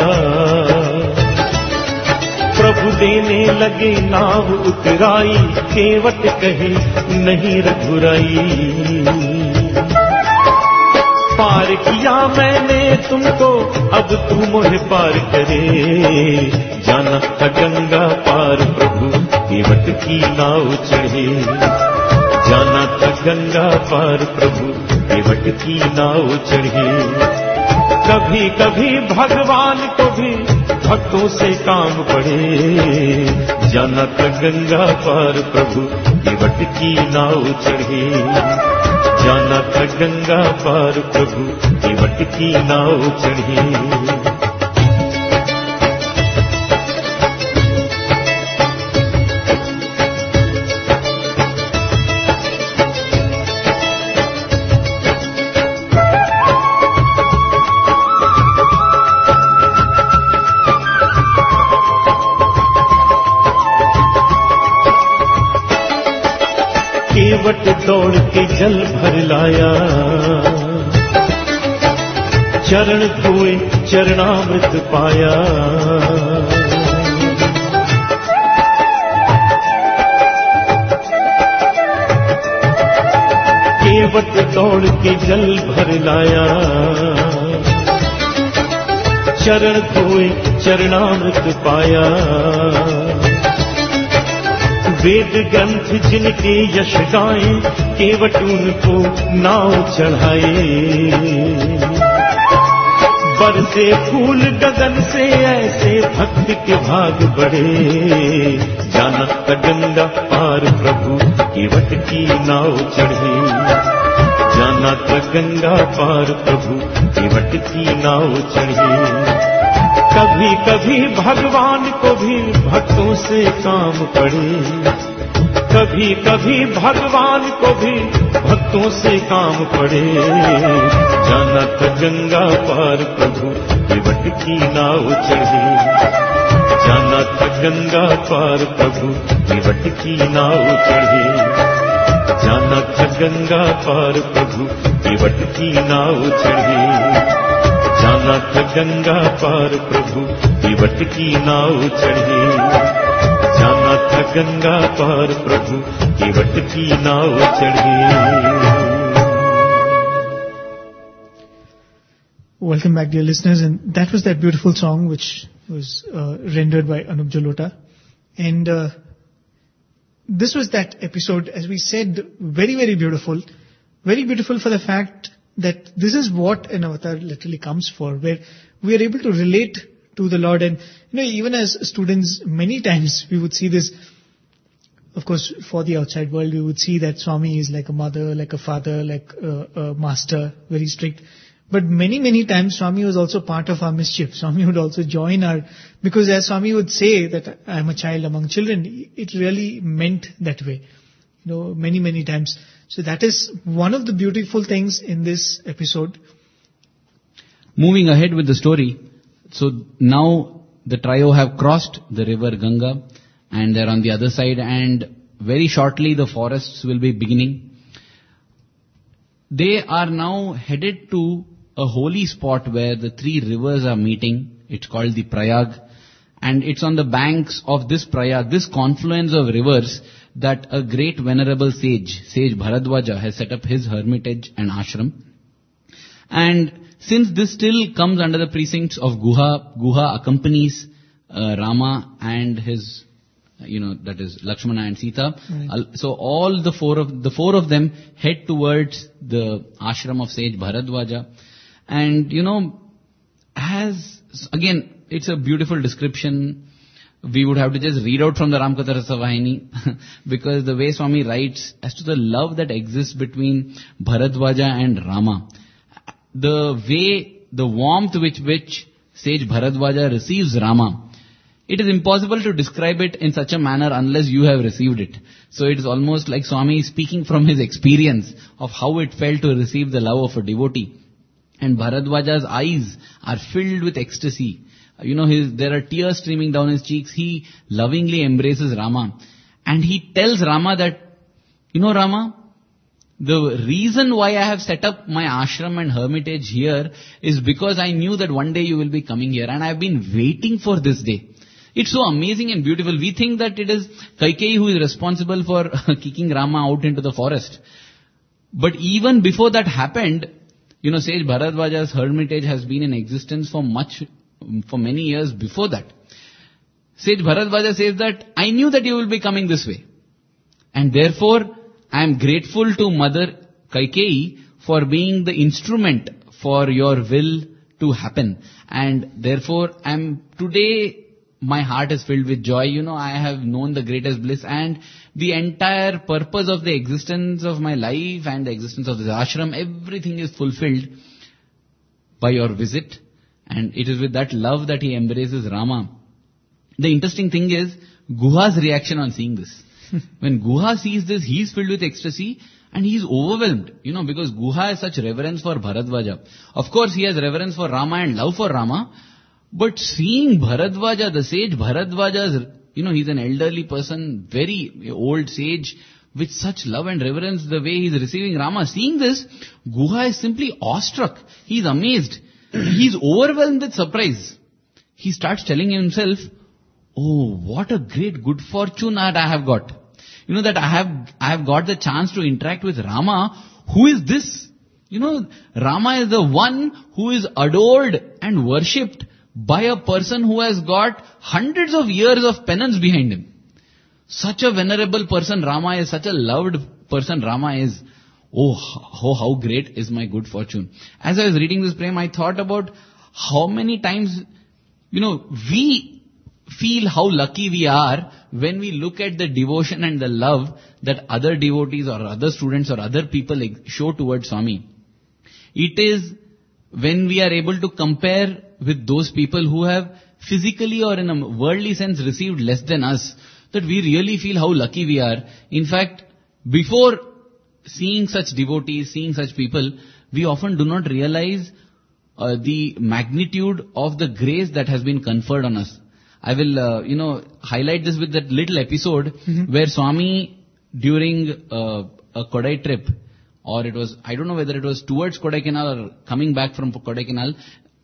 प्रभु देने लगे नाव उतराई, केवट कहे नहीं रघुराई। पार किया मैंने तुमको, अब तू मुझे पार करे। जाना था गंगा पार प्रभु केवट की नाव चढ़े। जाना था गंगा पार प्रभु केवट की नाव चढ़े। कभी कभी भगवान को भी भक्तों से काम पड़े, जाना था गंगा पार प्रभु केवट की नाव चढ़े। जाना था गंगा पार प्रभु केवट की नाव चढ़े। केवट दौड़ के जल भर लाया, चरण धोए चरणामृत पाया। केवट दौड़ के जल भर लाया, चरण धोए चरणामृत पाया। वेद ग्रंथ जिनके यश गाए, केवट उनको नाव चढ़ाए। बरसे फूल गगन से ऐसे भक्त के भाग बढ़े, जाना था गंगा पार प्रभु केवट की नाव चढ़े। जाना था गंगा पार प्रभु केवट की नाव चढ़े। कभी कभी भगवान को भी भक्तों से काम पड़े। कभी कभी भगवान को भी भक्तों से काम पड़े, जाना था गंगा पार प्रभु केवट की नाव चढ़े। जाना था गंगा पार प्रभु केवट की नाव चढ़े। जाना था गंगा पार प्रभु केवट की नाव चढ़े। जाना था गंगा पार प्रभु केवट की नाव चढ़े। जाना था गंगा पार प्रभु केवट की नाव चढ़े। Welcome back, dear listeners, and that was that beautiful song which was uh, rendered by Anup Jalota. And uh, this was that episode, as we said, very, very beautiful. Very beautiful for the fact that this is what an avatar literally comes for, where we are able to relate to the Lord. And, you know, even as students, many times we would see this, of course, for the outside world, we would see that Swami is like a mother, like a father, like a, a master, very strict. But many, many times Swami was also part of our mischief. Swami would also join our, because as Swami would say that I am a child among children, it really meant that way. You know, many, many times. So that is one of the beautiful things in this episode. Moving ahead with the story, so now the trio have crossed the river Ganga and they're on the other side, and very shortly the forests will be beginning. They are now headed to a holy spot where the three rivers are meeting. It's called the Prayag, and it's on the banks of this Prayag, this confluence of rivers, that a great venerable sage, Sage Bharadwaja, has set up his hermitage and ashram. And since this still comes under the precincts of Guha, Guha accompanies uh, Rama and his, you know, that is Lakshmana and Sita. Right. So all the four of the four of them head towards the ashram of Sage Bharadwaja. And you know, as again, it's a beautiful description. We would have to just read out from the Ramakatha Rasa Vahini because the way Swami writes as to the love that exists between Bharadwaja and Rama, the way, the warmth with which Sage Bharadwaja receives Rama, it is impossible to describe it in such a manner unless you have received it. So it is almost like Swami speaking from his experience of how it felt to receive the love of a devotee. And Bharadwaja's eyes are filled with ecstasy. You know, his, there are tears streaming down his cheeks. He lovingly embraces Rama. And he tells Rama that, you know Rama, the reason why I have set up my ashram and hermitage here is because I knew that one day you will be coming here. And I have been waiting for this day. It's so amazing and beautiful. We think that it is Kaikeyi who is responsible for kicking Rama out into the forest. But even before that happened, you know, Sage Bharadwaja's hermitage has been in existence for much, for many years before that. Sage Bharadwaja says that I knew that you will be coming this way. And therefore, I am grateful to Mother Kaikeyi for being the instrument for your will to happen. And therefore, I am today, my heart is filled with joy. You know, I have known the greatest bliss, and the entire purpose of the existence of my life and the existence of this ashram, everything is fulfilled by your visit. And it is with that love that he embraces Rama. The interesting thing is Guha's reaction on seeing this. When Guha sees this, he is filled with ecstasy and he is overwhelmed, you know, because Guha has such reverence for Bharadwaja. Of course, he has reverence for Rama and love for Rama. But seeing Bharadwaja, the sage Bharadwaja's, you know, he's an elderly person, very old sage, with such love and reverence, the way he's receiving Rama. Seeing this, Guha is simply awestruck. He's amazed. He's overwhelmed with surprise. He starts telling himself, oh, what a great good fortune that I have got. You know, that I have, I have got the chance to interact with Rama. Who is this? You know, Rama is the one who is adored and worshipped by a person who has got hundreds of years of penance behind him. Such a venerable person Rama is, such a loved person Rama is. Oh, how, how great is my good fortune. As I was reading this prem, I thought about how many times, you know, we feel how lucky we are when we look at the devotion and the love that other devotees or other students or other people show towards Swami. It is when we are able to compare with those people who have physically or in a worldly sense received less than us, that we really feel how lucky we are. In fact, before seeing such devotees, seeing such people, we often do not realize uh, the magnitude of the grace that has been conferred on us. I will, uh, you know, highlight this with that little episode mm-hmm. where Swami, during uh, a Kodai trip, or it was, I don't know whether it was towards Kodaikanal or coming back from Kodaikanal,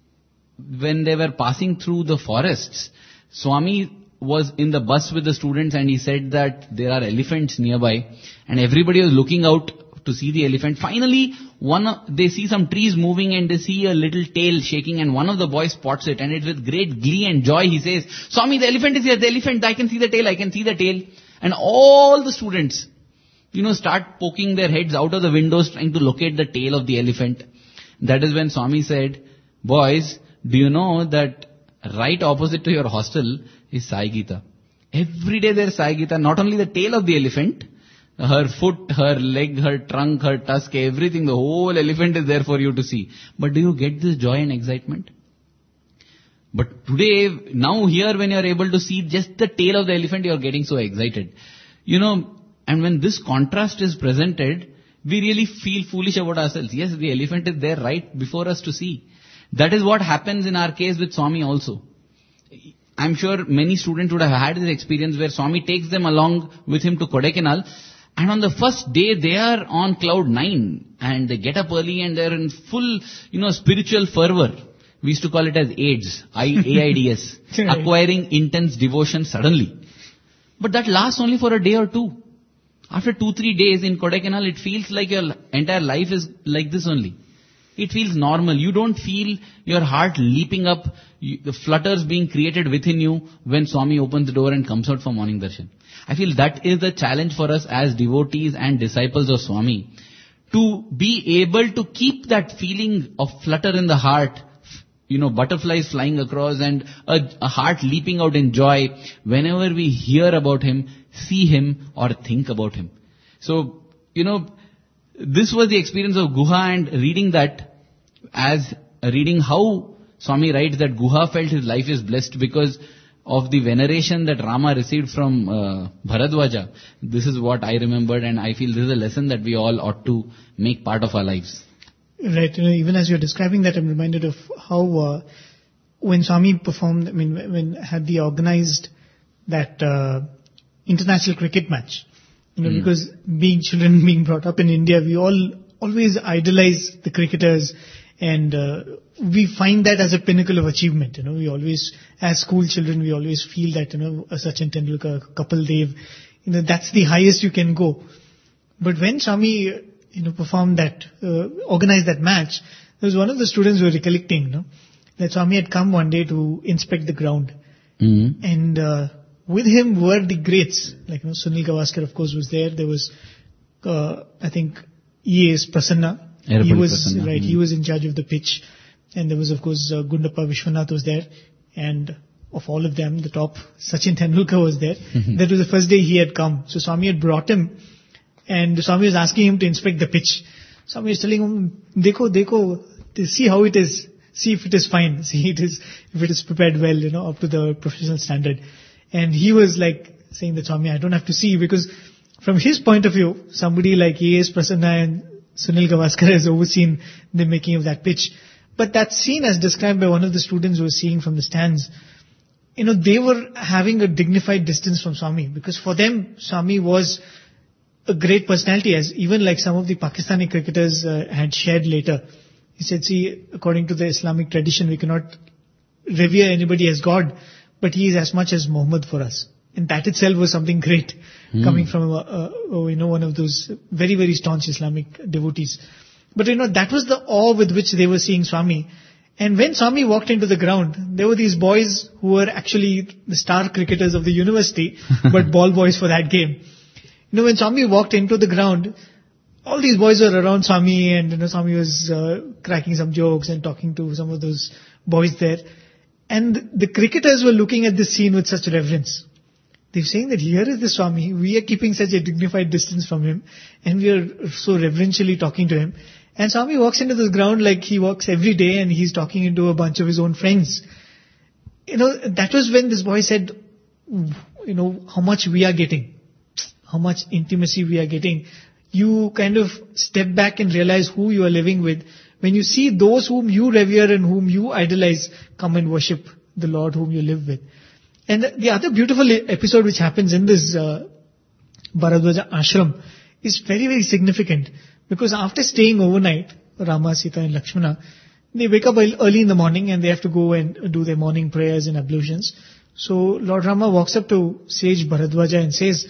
when they were passing through the forests, Swami was in the bus with the students and he said that there are elephants nearby and everybody was looking out to see the elephant. Finally, one of, they see some trees moving and they see a little tail shaking, and one of the boys spots it, and it with great glee and joy he says, Swami, the elephant is here, the elephant, I can see the tail, I can see the tail. And all the students, you know, start poking their heads out of the windows trying to locate the tail of the elephant. That is when Swami said, boys, do you know that right opposite to your hostel is Sai Gita? Every day there's Sai Geeta, not only the tail of the elephant, her foot, her leg, her trunk, her tusk, everything, the whole elephant is there for you to see. But do you get this joy and excitement? But today, now here when you are able to see just the tail of the elephant, you are getting so excited. You know, and when this contrast is presented, we really feel foolish about ourselves. Yes, the elephant is there right before us to see. That is what happens in our case with Swami also. I'm sure many students would have had this experience where Swami takes them along with him to Kodaikanal, and on the first day they are on cloud nine, and they get up early and they're in full, you know, spiritual fervor. We used to call it as AIDS, A I D S, acquiring intense devotion suddenly. But that lasts only for a day or two. After two, three days in Kodaikanal, it feels like your entire life is like this only. It feels normal. You don't feel your heart leaping up, you, the flutters being created within you when Swami opens the door and comes out for morning darshan. I feel that is the challenge for us as devotees and disciples of Swami, to be able to keep that feeling of flutter in the heart, you know, butterflies flying across and a, a heart leaping out in joy whenever we hear about him, see him or think about him. So, you know, this was the experience of Guha, and reading that, as uh, reading how Swami writes that Guha felt his life is blessed because of the veneration that Rama received from uh, Bharadwaja. This is what I remembered, and I feel this is a lesson that we all ought to make part of our lives. Right. You know, even as you're describing that, I'm reminded of how uh, when Swami performed, I mean, when had the organized that uh, international cricket match. You know, mm. because being children, being brought up in India, we all always idolize the cricketers, and uh, we find that as a pinnacle of achievement. You know, we always, as school children, we always feel that, you know, Sachin Tendulkar, Kapil Dev, you know, that's the highest you can go. But when Swami, you know, performed that, uh, organized that match, there was one of the students who were recollecting, you know, that Swami had come one day to inspect the ground. Mm-hmm. And uh, with him were the greats, like, you know, Sunil Gavaskar, of course, was there. There was, uh, I think, E A S Prasanna. Erapalli he was, Prasanna. right, Mm-hmm. he was in charge of the pitch. And there was, of course, uh, Gundappa Vishwanath was there. And of all of them, the top, Sachin Tendulkar was there. Mm-hmm. That was the first day he had come. So Swami had brought him, and Swami was asking him to inspect the pitch. Swami was telling him, Dekho, dekho, see how it is. See if it is fine. See it is, if it is prepared well, you know, up to the professional standard. And he was like saying that, Swami, I don't have to see, because from his point of view, somebody like E A S Prasanna and Sunil Gavaskar has overseen the making of that pitch. But that scene, as described by one of the students who was seeing from the stands, you know, they were having a dignified distance from Swami, because for them, Swami was a great personality, as even like some of the Pakistani cricketers uh, had shared later. He said, see, according to the Islamic tradition, we cannot revere anybody as God, but he is as much as Muhammad for us. And that itself was something great, mm. coming from, uh, uh, you know, one of those very, very staunch Islamic devotees. But, you know, that was the awe with which they were seeing Swami. And when Swami walked into the ground, there were these boys who were actually the star cricketers of the university, but ball boys for that game. You know, when Swami walked into the ground, all these boys were around Swami, and, you know, Swami was uh, cracking some jokes and talking to some of those boys there. And the cricketers were looking at this scene with such reverence. They're saying that here is the Swami, we are keeping such a dignified distance from him, and we are so reverentially talking to him. And Swami walks into this ground like he walks every day, and he's talking into a bunch of his own friends. You know, that was when this boy said, you know, how much we are getting, how much intimacy we are getting. You kind of step back and realize who you are living with. When you see those whom you revere and whom you idolize come and worship the Lord whom you live with. And the other beautiful episode which happens in this uh, Bharadwaja ashram is very, very significant. Because after staying overnight, Rama, Sita and Lakshmana, they wake up early in the morning and they have to go and do their morning prayers and ablutions. So Lord Rama walks up to sage Bharadwaja and says,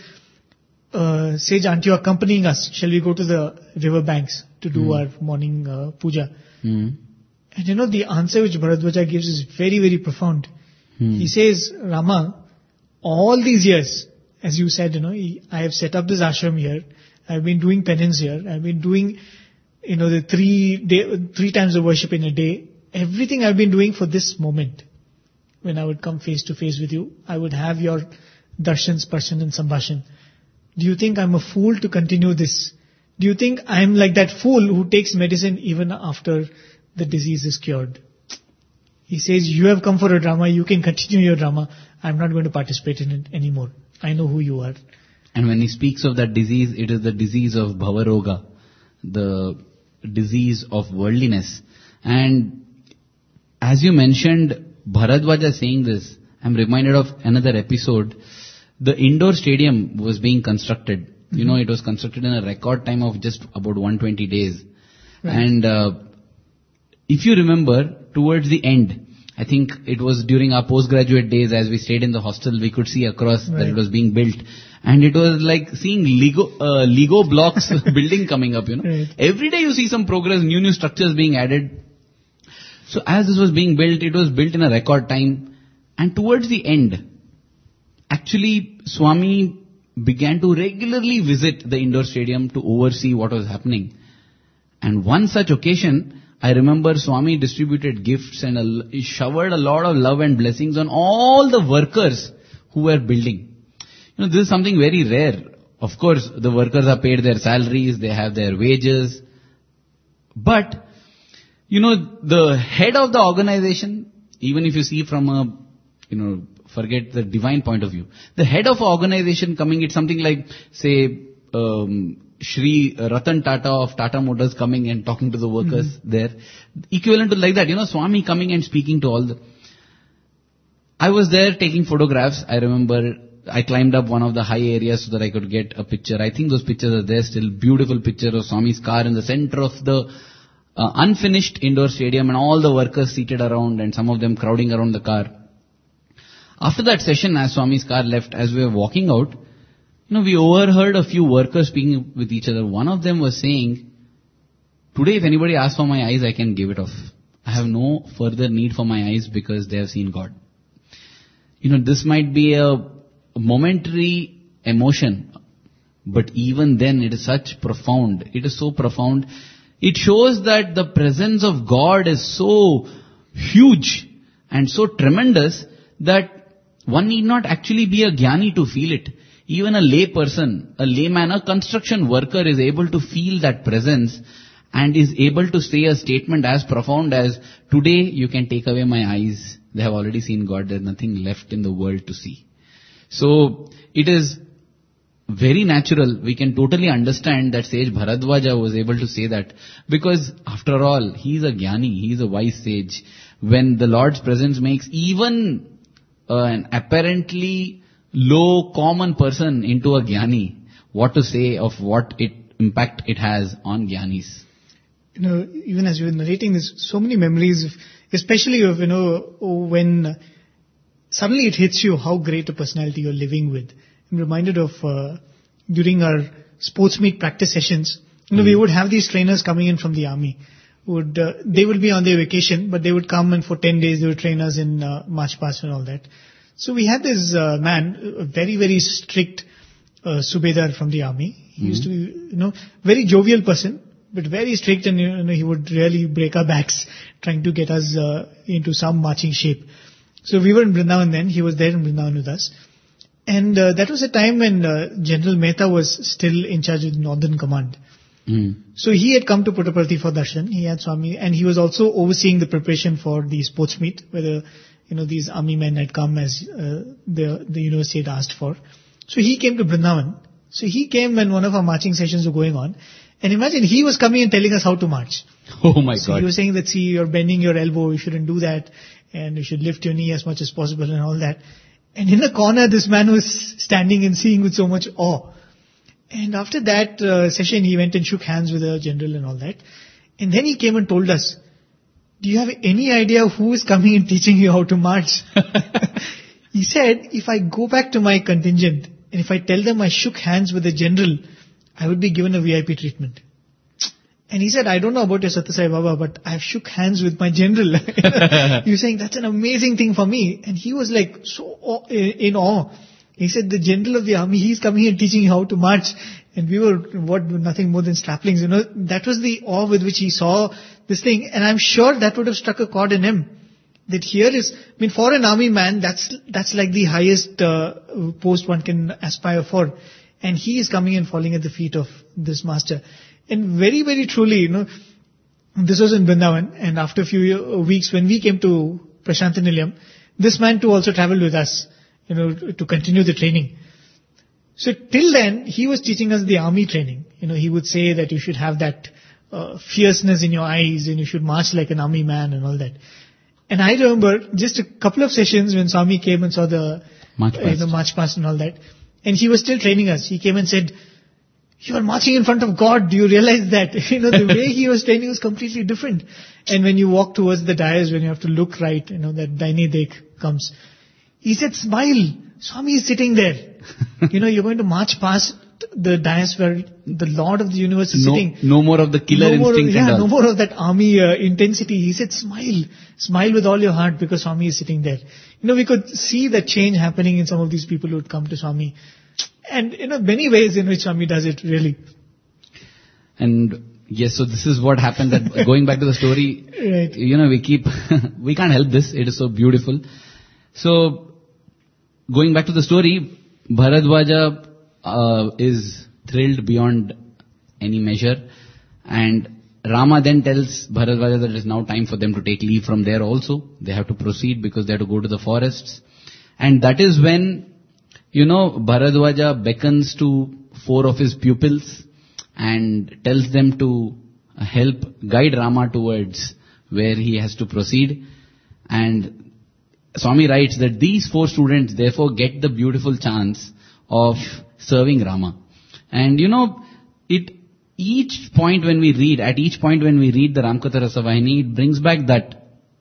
uh, Sage, aren't you accompanying us? Shall we go to the river banks to do mm. our morning uh, puja? Mm. And you know, the answer which Bharadwaja gives is very, very profound. Mm. He says, Rama, all these years, as you said, you know, I have set up this ashram here. I've been doing penance here. I've been doing, you know, the three day, three times of worship in a day. Everything I've been doing for this moment. When I would come face to face with you, I would have your darshan, sparshan and sambhashan. Do you think I'm a fool to continue this? Do you think I'm like that fool who takes medicine even after the disease is cured? He says, you have come for a drama, you can continue your drama. I'm not going to participate in it anymore. I know who you are. And when he speaks of that disease, it is the disease of Bhavaroga, the disease of worldliness. And as you mentioned, Bharadwaja saying this, I'm reminded of another episode. The indoor stadium was being constructed. Mm-hmm. You know, it was constructed in a record time of just about one hundred twenty days. Right. And uh, if you remember, towards the end, I think it was during our postgraduate days as we stayed in the hostel, we could see across right. that it was being built. And it was like seeing Lego, uh, Lego blocks building coming up, you know. Right. Every day you see some progress, new, new structures being added. So as this was being built, it was built in a record time. And towards the end, actually Swami began to regularly visit the indoor stadium to oversee what was happening. And one such occasion, I remember Swami distributed gifts and a, showered a lot of love and blessings on all the workers who were building. You know, this is something very rare. Of course, the workers are paid their salaries, they have their wages. But, you know, the head of the organization, even if you see from a, you know, forget the divine point of view, the head of an organization coming, it's something like, say, um, Shri Ratan Tata of Tata Motors coming and talking to the workers mm-hmm. there. Equivalent to like that, you know, Swami coming and speaking to all the... I was there taking photographs. I remember I climbed up one of the high areas so that I could get a picture. I think those pictures are there still. Beautiful picture of Swami's car in the center of the uh, unfinished indoor stadium and all the workers seated around and some of them crowding around the car. After that session, as Swami's car left, as we were walking out, you know, we overheard a few workers speaking with each other. One of them was saying, today if anybody asks for my eyes, I can give it off. I have no further need for my eyes because they have seen God. You know, this might be a momentary emotion, but even then it is such profound. It is so profound. It shows that the presence of God is so huge and so tremendous that one need not actually be a jnani to feel it. Even a lay person, a layman, a construction worker is able to feel that presence and is able to say a statement as profound as, today you can take away my eyes. They have already seen God. There's nothing left in the world to see. So it is very natural. We can totally understand that sage Bharadwaja was able to say that because after all, he is a jnani, he is a wise sage. When the Lord's presence makes even uh, an apparently low common person into a jnani, what to say of what it impact it has on jnanis. You know, even as you were narrating this, so many memories, of, especially of, you know, when suddenly it hits you how great a personality you're living with. I'm reminded of uh, during our sports meet practice sessions, you know, mm. we would have these trainers coming in from the army. Would uh, they would be on their vacation, but they would come and for ten days they would train us in uh, march past and all that. So we had this uh, man, a very, very strict uh, Subedar from the army. He mm-hmm. used to be, you know, very jovial person, but very strict, and you know, he would really break our backs trying to get us uh, into some marching shape. So we were in Vrindavan then. He was there in Vrindavan with us. And uh, that was a time when uh, General Mehta was still in charge of the Northern Command. Mm. So he had come to Puttaparthi for darshan. He had Swami, and he was also overseeing the preparation for the sports meet, where the, you know, these army men had come as uh, the the university had asked for. So he came to Vrindavan. So he came when one of our marching sessions were going on. And imagine, he was coming and telling us how to march. Oh my so God. He was saying that, see, you're bending your elbow, you shouldn't do that, and you should lift your knee as much as possible and all that. And in the corner, this man was standing and seeing with so much awe. And after that uh, session, he went and shook hands with the general and all that. And then he came and told us, do you have any idea who is coming and teaching you how to march? He said, if I go back to my contingent, and if I tell them I shook hands with the general, I would be given a V I P treatment. And he said, I don't know about your Sathya Sai Baba, but I have shook hands with my general. He was saying, that's an amazing thing for me. And he was like so in awe. He said, the general of the army, he's coming and teaching you how to march. And we were, what, nothing more than straplings, you know. That was the awe with which he saw this thing. And I'm sure that would have struck a chord in him. that here is, I mean, for an army man, that's that's like the highest uh, post one can aspire for. And he is coming and falling at the feet of this master. And very, very truly, you know, this was in Vrindavan, and after a few weeks when we came to Prasanthi Nilayam, this man too also traveled with us, you know, to continue the training. So till then, he was teaching us the army training. You know, he would say that you should have that uh, fierceness in your eyes and you should march like an army man and all that. And I remember just a couple of sessions when Swami came and saw the March uh, you know, march past and all that. And he was still training us. He came and said, "You are marching in front of God. Do you realize that?" You know, the way he was training was completely different. And when you walk towards the dais, when you have to look right, you know, that Daini Dekh comes. He said, "Smile. Swami is sitting there." You know, you're going to march past the dais where the Lord of the universe is no, sitting. No more of the killer no more instinct. Of, yeah, and all. no more of that army uh, intensity. He said, "Smile. Smile with all your heart because Swami is sitting there." You know, we could see the change happening in some of these people who would come to Swami. And, you know, many ways in which Swami does it, really. And yes, so this is what happened that going back to the story, Right. you know, we keep, we can't help this. It is so beautiful. So going back to the story, Bharadwaja uh, is thrilled beyond any measure. And Rama then tells Bharadwaja that it is now time for them to take leave from there also. They have to proceed because they have to go to the forests. And that is when, you know, Bharadwaja beckons to four of his pupils and tells them to help guide Rama towards where he has to proceed. And Swami writes that these four students therefore get the beautiful chance of serving Rama. And you know, it each point when we read, at each point when we read the Ramakatha Rasavahini, it brings back that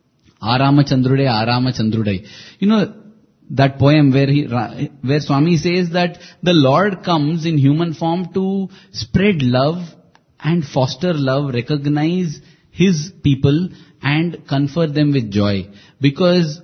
Arama Chandrude, Arama Chandrude. You know, that poem where he, where Swami says that the Lord comes in human form to spread love and foster love, recognize His people and confer them with joy. Because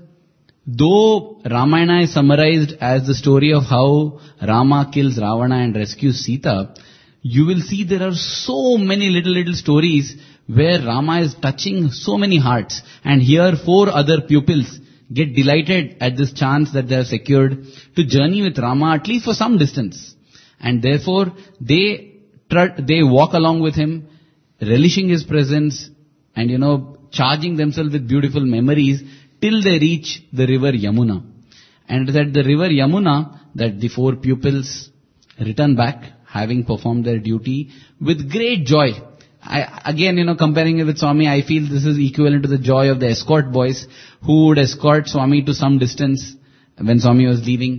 though Ramayana is summarized as the story of how Rama kills Ravana and rescues Sita, you will see there are so many little, little stories where Rama is touching so many hearts. And here four other pupils get delighted at this chance that they have secured to journey with Rama at least for some distance. And therefore, they they walk along with him, relishing his presence and, you know, charging themselves with beautiful memories till they reach the river Yamuna. And it is at the river Yamuna that the four pupils return back, having performed their duty with great joy. I, again, you know, comparing it with Swami, I feel this is equivalent to the joy of the escort boys who would escort Swami to some distance when Swami was leaving.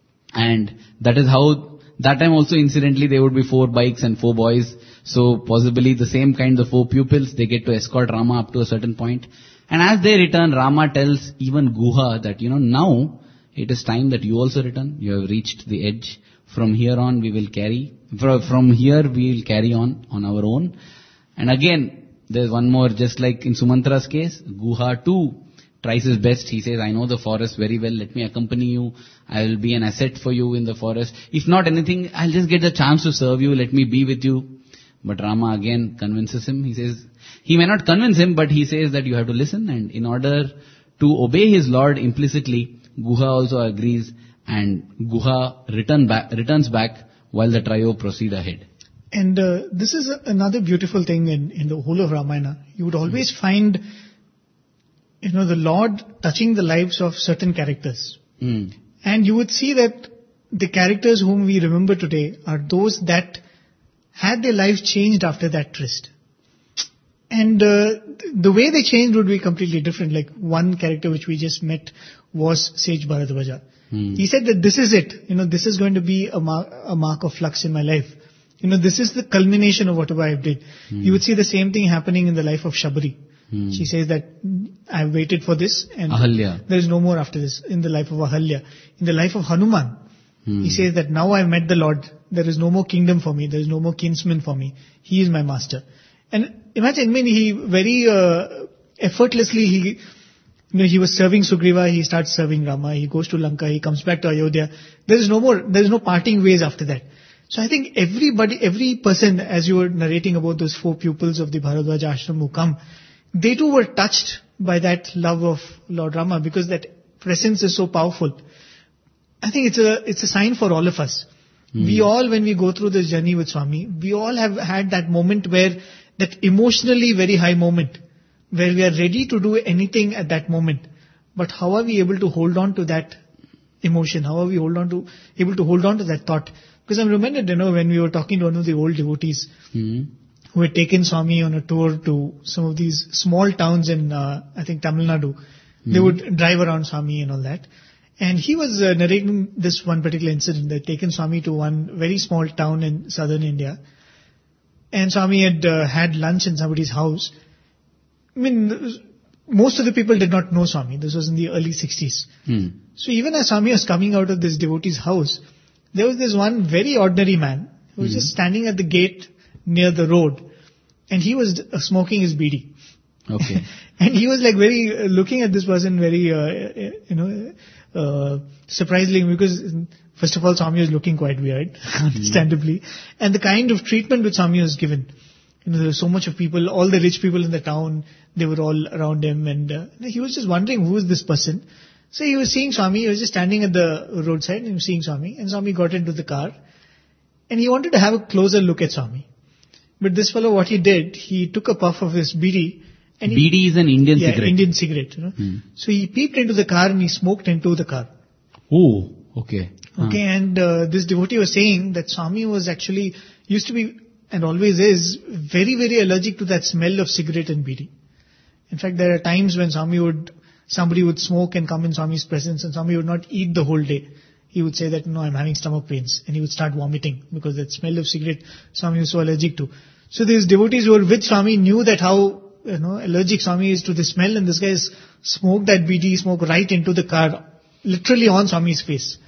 And that is how, that time also incidentally there would be four bikes and four boys. So possibly the same kind of four pupils, they get to escort Rama up to a certain point. And as they return, Rama tells even Guha that, you know, now it is time that you also return. You have reached the edge. From here on we will carry, from here we will carry on on our own. And again, there's one more, just like in Sumantra's case, Guha too tries his best. He says, "I know the forest very well, let me accompany you. I will be an asset for you in the forest. If not anything, I'll just get the chance to serve you, let me be with you." But Rama again convinces him. He says, he may not convince him, but he says that you have to listen. And in order to obey his Lord implicitly, Guha also agrees. And Guha return back, returns back while the trio proceed ahead. And uh, this is a, another beautiful thing in, in the whole of Ramayana. You would always mm. find, you know, the Lord touching the lives of certain characters. Mm. And you would see that the characters whom we remember today are those that had their lives changed after that tryst. And uh, the way they changed would be completely different. Like one character which we just met was Sage Bharadwaja. Hmm. He said that this is it. You know, this is going to be a mark, a mark of flux in my life. You know, this is the culmination of whatever I've did. Hmm. You would see the same thing happening in the life of Shabari. Hmm. She says that I've waited for this and Ahalya. There is no more after this. In the life of Ahalya. In the life of Hanuman, hmm. he says that now I've met the Lord. There is no more kingdom for me. There is no more kinsman for me. He is my master. And imagine, I mean, he very uh, effortlessly, he You know, he was serving Sugriva, he starts serving Rama, he goes to Lanka, he comes back to Ayodhya. There is no more, there is no parting ways after that. So I think everybody, every person, as you were narrating about those four pupils of the Bharadwaja ashram who come, they too were touched by that love of Lord Rama, because that presence is so powerful. I think it's a it's a sign for all of us. Mm. We all, when we go through this journey with Swami, we all have had that moment where, that emotionally very high moment, where we are ready to do anything at that moment. But how are we able to hold on to that emotion? How are we hold on to able to hold on to that thought? Because I'm reminded, you know, when we were talking to one of the old devotees mm. who had taken Swami on a tour to some of these small towns in, uh, I think, Tamil Nadu. Mm. They would drive around Swami and all that. And he was uh, narrating this one particular incident. They'd taken Swami to one very small town in southern India. And Swami had uh, had lunch in somebody's house. I mean, most of the people did not know Swami. This was in the early sixties. Hmm. So even as Swami was coming out of this devotee's house, there was this one very ordinary man who was hmm. just standing at the gate near the road. And he was uh, smoking his bidi. Okay. And he was like very, uh, looking at this person very, uh, you know, uh, surprisingly, because first of all, Swami was looking quite weird, understandably. And the kind of treatment which Swami was given. You know, there was so much of people, all the rich people in the town, they were all around him, and uh, he was just wondering who is this person. So he was seeing Swami, he was just standing at the roadside and he was seeing Swami, and Swami got into the car, and he wanted to have a closer look at Swami. But this fellow, what he did, he took a puff of his bidi. And he, bidi is an Indian yeah, cigarette. Indian cigarette, you know. Hmm. So he peeped into the car and he smoked into the car. Oh, okay. Okay, huh. and uh, this devotee was saying that Swami was actually, used to be, and always is, very, very allergic to that smell of cigarette and bidi. In fact, there are times when Swami would, somebody would smoke and come in Swami's presence, and Swami would not eat the whole day. He would say that, no, I'm having stomach pains, and he would start vomiting, because that smell of cigarette, Swami was so allergic to. So these devotees who were with Swami knew that how, you know, allergic Swami is to the smell, and this guy smoked that bidi, smoked right into the car, literally on Swami's face.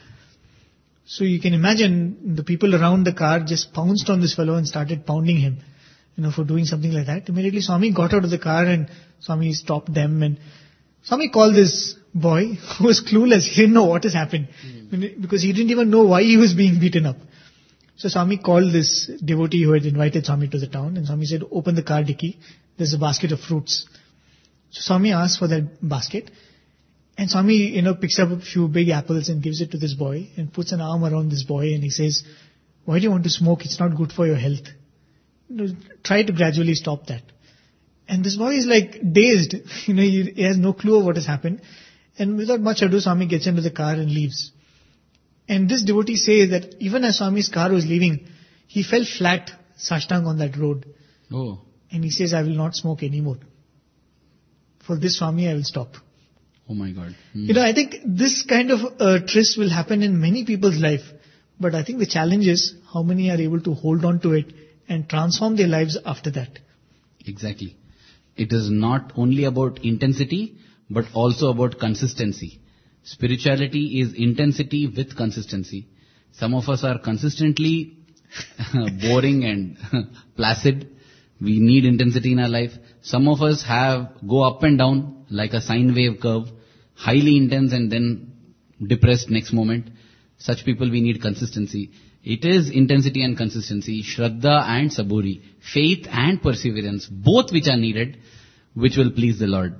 So you can imagine the people around the car just pounced on this fellow and started pounding him, you know, for doing something like that. Immediately Swami got out of the car and Swami stopped them, and Swami called this boy who was clueless. He didn't know what has happened mm. because he didn't even know why he was being beaten up. So Swami called this devotee who had invited Swami to the town, and Swami said, open the car dicky. There's a basket of fruits. So Swami asked for that basket, and Swami, you know, picks up a few big apples and gives it to this boy and puts an arm around this boy, and he says, why do you want to smoke? It's not good for your health. You know, try to gradually stop that. And this boy is like dazed. You know, he, he has no clue of what has happened. And without much ado, Swami gets into the car and leaves. And this devotee says that even as Swami's car was leaving, he fell flat, sashtang on that road. Oh. And he says, I will not smoke anymore. For this Swami, I will stop. Oh my God. Hmm. You know, I think this kind of uh, tryst will happen in many people's life. But I think the challenge is how many are able to hold on to it and transform their lives after that. Exactly. It is not only about intensity, but also about consistency. Spirituality is intensity with consistency. Some of us are consistently boring and placid. We need intensity in our life. Some of us have go up and down like a sine wave curve, highly intense and then depressed next moment. Such people, we need consistency. It is intensity and consistency, Shraddha and Saburi, faith and perseverance, both which are needed, which will please the Lord.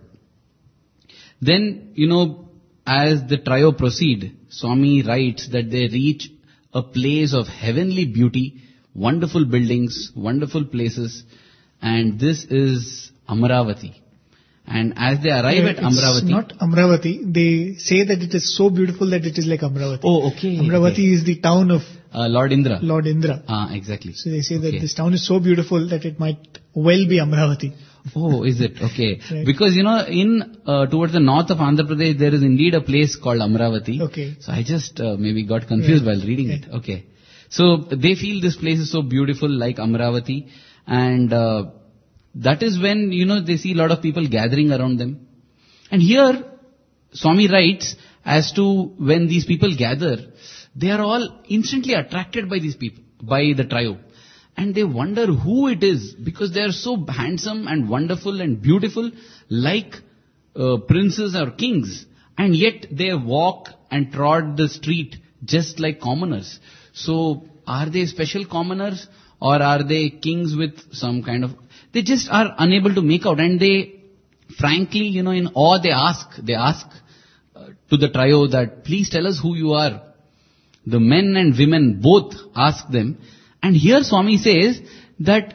Then, you know, as the trio proceed, Swami writes that they reach a place of heavenly beauty, wonderful buildings, wonderful places, and this is Amaravati. And as they arrive yeah, at Amaravati... It's not Amaravati. They say that it is so beautiful that it is like Amaravati. Oh, okay. Amaravati okay. is the town of... Uh, Lord Indra. Lord Indra. Ah, exactly. So they say that okay. this town is so beautiful that it might well be Amaravati. Oh, is it? Okay. Right. Because, you know, in uh, towards the north of Andhra Pradesh, there is indeed a place called Amaravati. Okay. So I just uh, maybe got confused right. while reading right. it. Okay. So they feel this place is so beautiful like Amaravati, and uh, that is when, you know, they see a lot of people gathering around them. And here, Swami writes as to when these people gather, they are all instantly attracted by these people, by the trio. And they wonder who it is, because they are so handsome and wonderful and beautiful, like uh, princes or kings. And yet they walk and trod the street just like commoners. So are they special commoners, or are they kings with some kind of... They just are unable to make out, and they frankly, you know, in awe they ask, they ask uh, to the trio that, please tell us who you are. The men and women both ask them. And here Swami says that,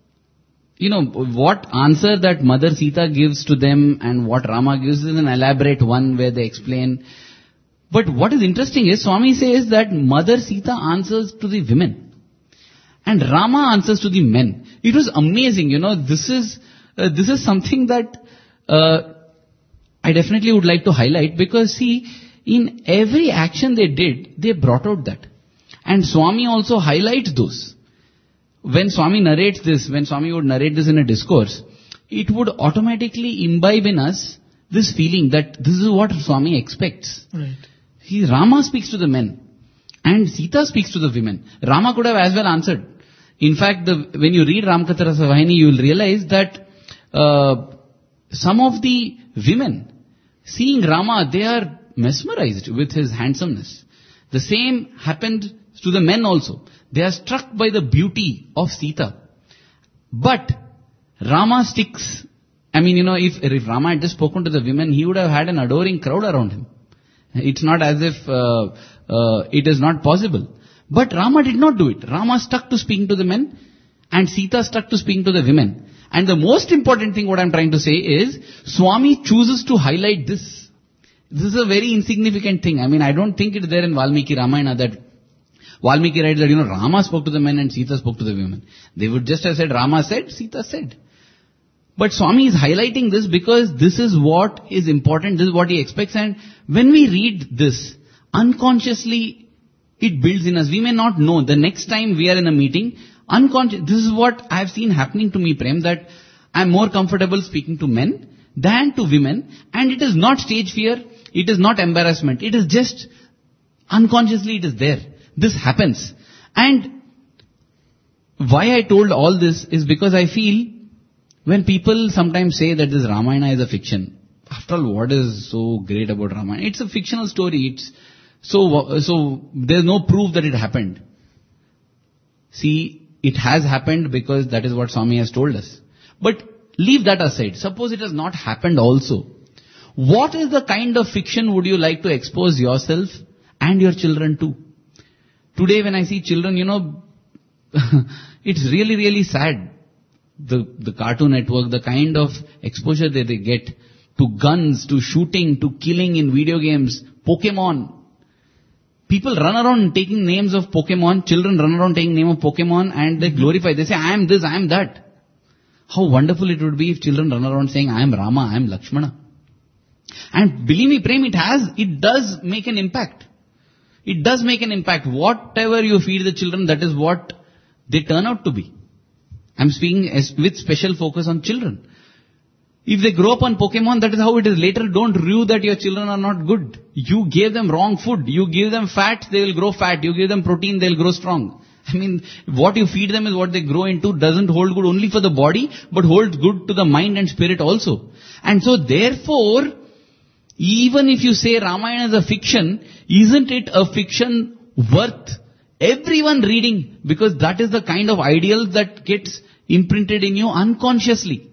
you know, what answer that Mother Sita gives to them and what Rama gives is an elaborate one where they explain. But what is interesting is Swami says that Mother Sita answers to the women and Rama answers to the men. It was amazing, you know, this is, uh, this is something that uh, I definitely would like to highlight because see, in every action they did, they brought out that. And Swami also highlights those. When Swami narrates this, when Swami would narrate this in a discourse, it would automatically imbibe in us this feeling that this is what Swami expects. Right. He, Rama speaks to the men and Sita speaks to the women. Rama could have as well answered. In fact, the, when you read Ramakatha Rasavahini, you will realize that uh, some of the women, seeing Rama, they are mesmerized with his handsomeness. The same happened to the men also. They are struck by the beauty of Sita. But Rama sticks. I mean, you know, if, if Rama had just spoken to the women, he would have had an adoring crowd around him. It's not as if uh, uh, it is not possible. But Rama did not do it. Rama stuck to speaking to the men and Sita stuck to speaking to the women. And the most important thing what I'm trying to say is, Swami chooses to highlight this. This is a very insignificant thing. I mean, I don't think it's there in Valmiki Ramayana that Valmiki writes that, you know, Rama spoke to the men and Sita spoke to the women. They would just have said, Rama said, Sita said. But Swami is highlighting this because this is what is important, this is what he expects. And when we read this, unconsciously it builds in us. We may not know. The next time we are in a meeting, unconscious, this is what I have seen happening to me, Prem, that I am more comfortable speaking to men than to women. And it is not stage fear, it is not embarrassment, it is just unconsciously it is there. This happens. And why I told all this is because I feel when people sometimes say that this Ramayana is a fiction, after all, what is so great about Ramayana? It's a fictional story. It's so, so there's no proof that it happened. See, it has happened because that is what Swami has told us. But leave that aside. Suppose it has not happened also. What is the kind of fiction would you like to expose yourself and your children to? Today when I see children, you know, it's really, really sad. The, the Cartoon Network, the kind of exposure that they get to guns, to shooting, to killing in video games, Pokemon. People run around taking names of Pokemon, children run around taking name of Pokemon and they glorify, they say, I am this, I am that. How wonderful it would be if children run around saying, I am Rama, I am Lakshmana. And believe me, Prem, it has, it does make an impact. It does make an impact. Whatever you feed the children, that is what they turn out to be. I'm speaking as, with special focus on children. If they grow up on Pokemon, that is how it is. Later, don't rue that your children are not good. You gave them wrong food. You give them fat, they will grow fat. You give them protein, they will grow strong. I mean, what you feed them is what they grow into. Doesn't hold good only for the body, but holds good to the mind and spirit also. And so therefore, even if you say Ramayana is a fiction, isn't it a fiction worth everyone reading? Because that is the kind of ideal that gets imprinted in you unconsciously.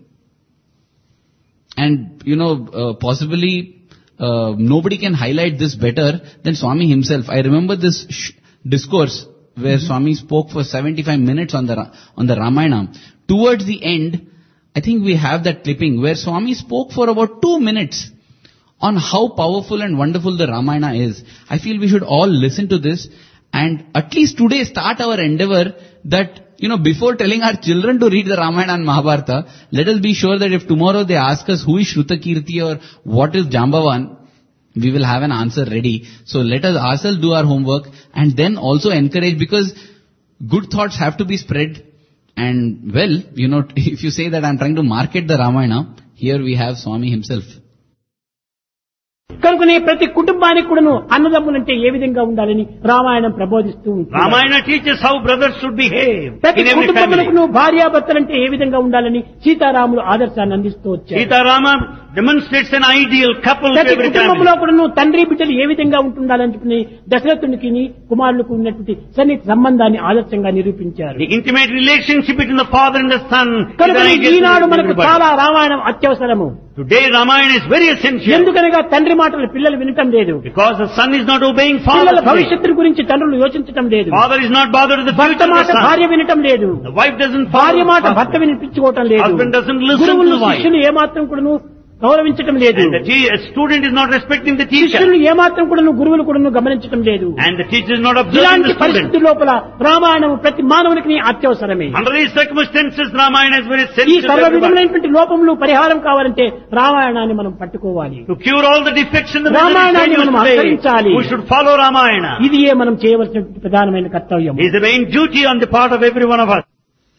And, you know, uh, possibly uh, nobody can highlight this better than Swami himself. I remember this sh- discourse where mm-hmm. Swami spoke for seventy-five minutes on the on the Ramayana. Towards the end, I think we have that clipping where Swami spoke for about two minutes on how powerful and wonderful the Ramayana is. I feel we should all listen to this and at least today start our endeavor that, you know, before telling our children to read the Ramayana and Mahabharata, let us be sure that if tomorrow they ask us who is Shrutakirti or what is Jambavan, we will have an answer ready. So let us ourselves do our homework and then also encourage, because good thoughts have to be spread. And well, you know, if you say that I'm trying to market the Ramayana, here we have Swami himself. కనుకనే ప్రతి కుటుంబానికి కూడాను అన్నదమ్ములంటే ఏ విధంగా ఉండాలని రామాయణం ప్రబోధిస్తూ ఉంటుంది. Ramayana teaches how brothers should behave ప్రతి in every family. కుటుంబములకు భార్యాభర్తలంటే ఏ విధంగా ఉండాలని సీతారాములు ఆదర్శాన్ని అందిస్తూ వచ్చారు. Sita Rama demonstrates an ideal couple to ప్రతి every కుటుంబంలో family. కూడా నువ్వు తండ్రి బిడ్డలు ఏ విధంగా ఉంటుండాలని చెప్పి దశరథునికి కుమారులకు ఉన్నటువంటి సన్నిహిత సంబంధాన్ని ఆదర్శంగా నిరూపించారు. The intimate relationship between the father and the son is కనుక an ideal ఈనాడు to మనకు everybody. చాలా Ramayanam అత్యవసరము. Today Ramayana is very essential ఎందుకనగా తండ్రి మాటలు పిల్లలు వినటం లేదు. because the son is not obeying పిల్లల father's way. భవిష్యత్తు గురించి తండ్రులు యోచించటం లేదు. Father is not bothered with the భర్త future of మాట the son. భార్య వినటం లేదు. The wife doesn't భార్య follow మాట husband. భర్త వినిపించుకోవటం లేదు. Husband doesn't listen గురువులు to the wife. శిష్యులు ఏమాత్రం కూడా గౌరవించటం లేదు. And the te- a student is not respecting the teacher. శిష్యులు ఏమాత్రం కూడా గురువులు కూడా గమనించటం లేదు. And the teacher is not observing ఇలాంటి the student. పరిస్థితి లోపల రామాయణం ప్రతి మానవునికి అత్యవసరమే. Under these circumstances, Ramayana is very ఈ essential to సర్వ everybody. విధములైనటువంటి లోపములు పరిహారం కావాలంటే రామాయణాన్ని మనం పట్టుకోవాలి. To cure all the defects in the రామాయణాన్ని మనం today, ఆచరించాలి. we should follow Ramayana. ఇది ఏ మనం చేయవలసిన ప్రధానమైన కర్తవ్యం. It is the main duty on the part of every one of us.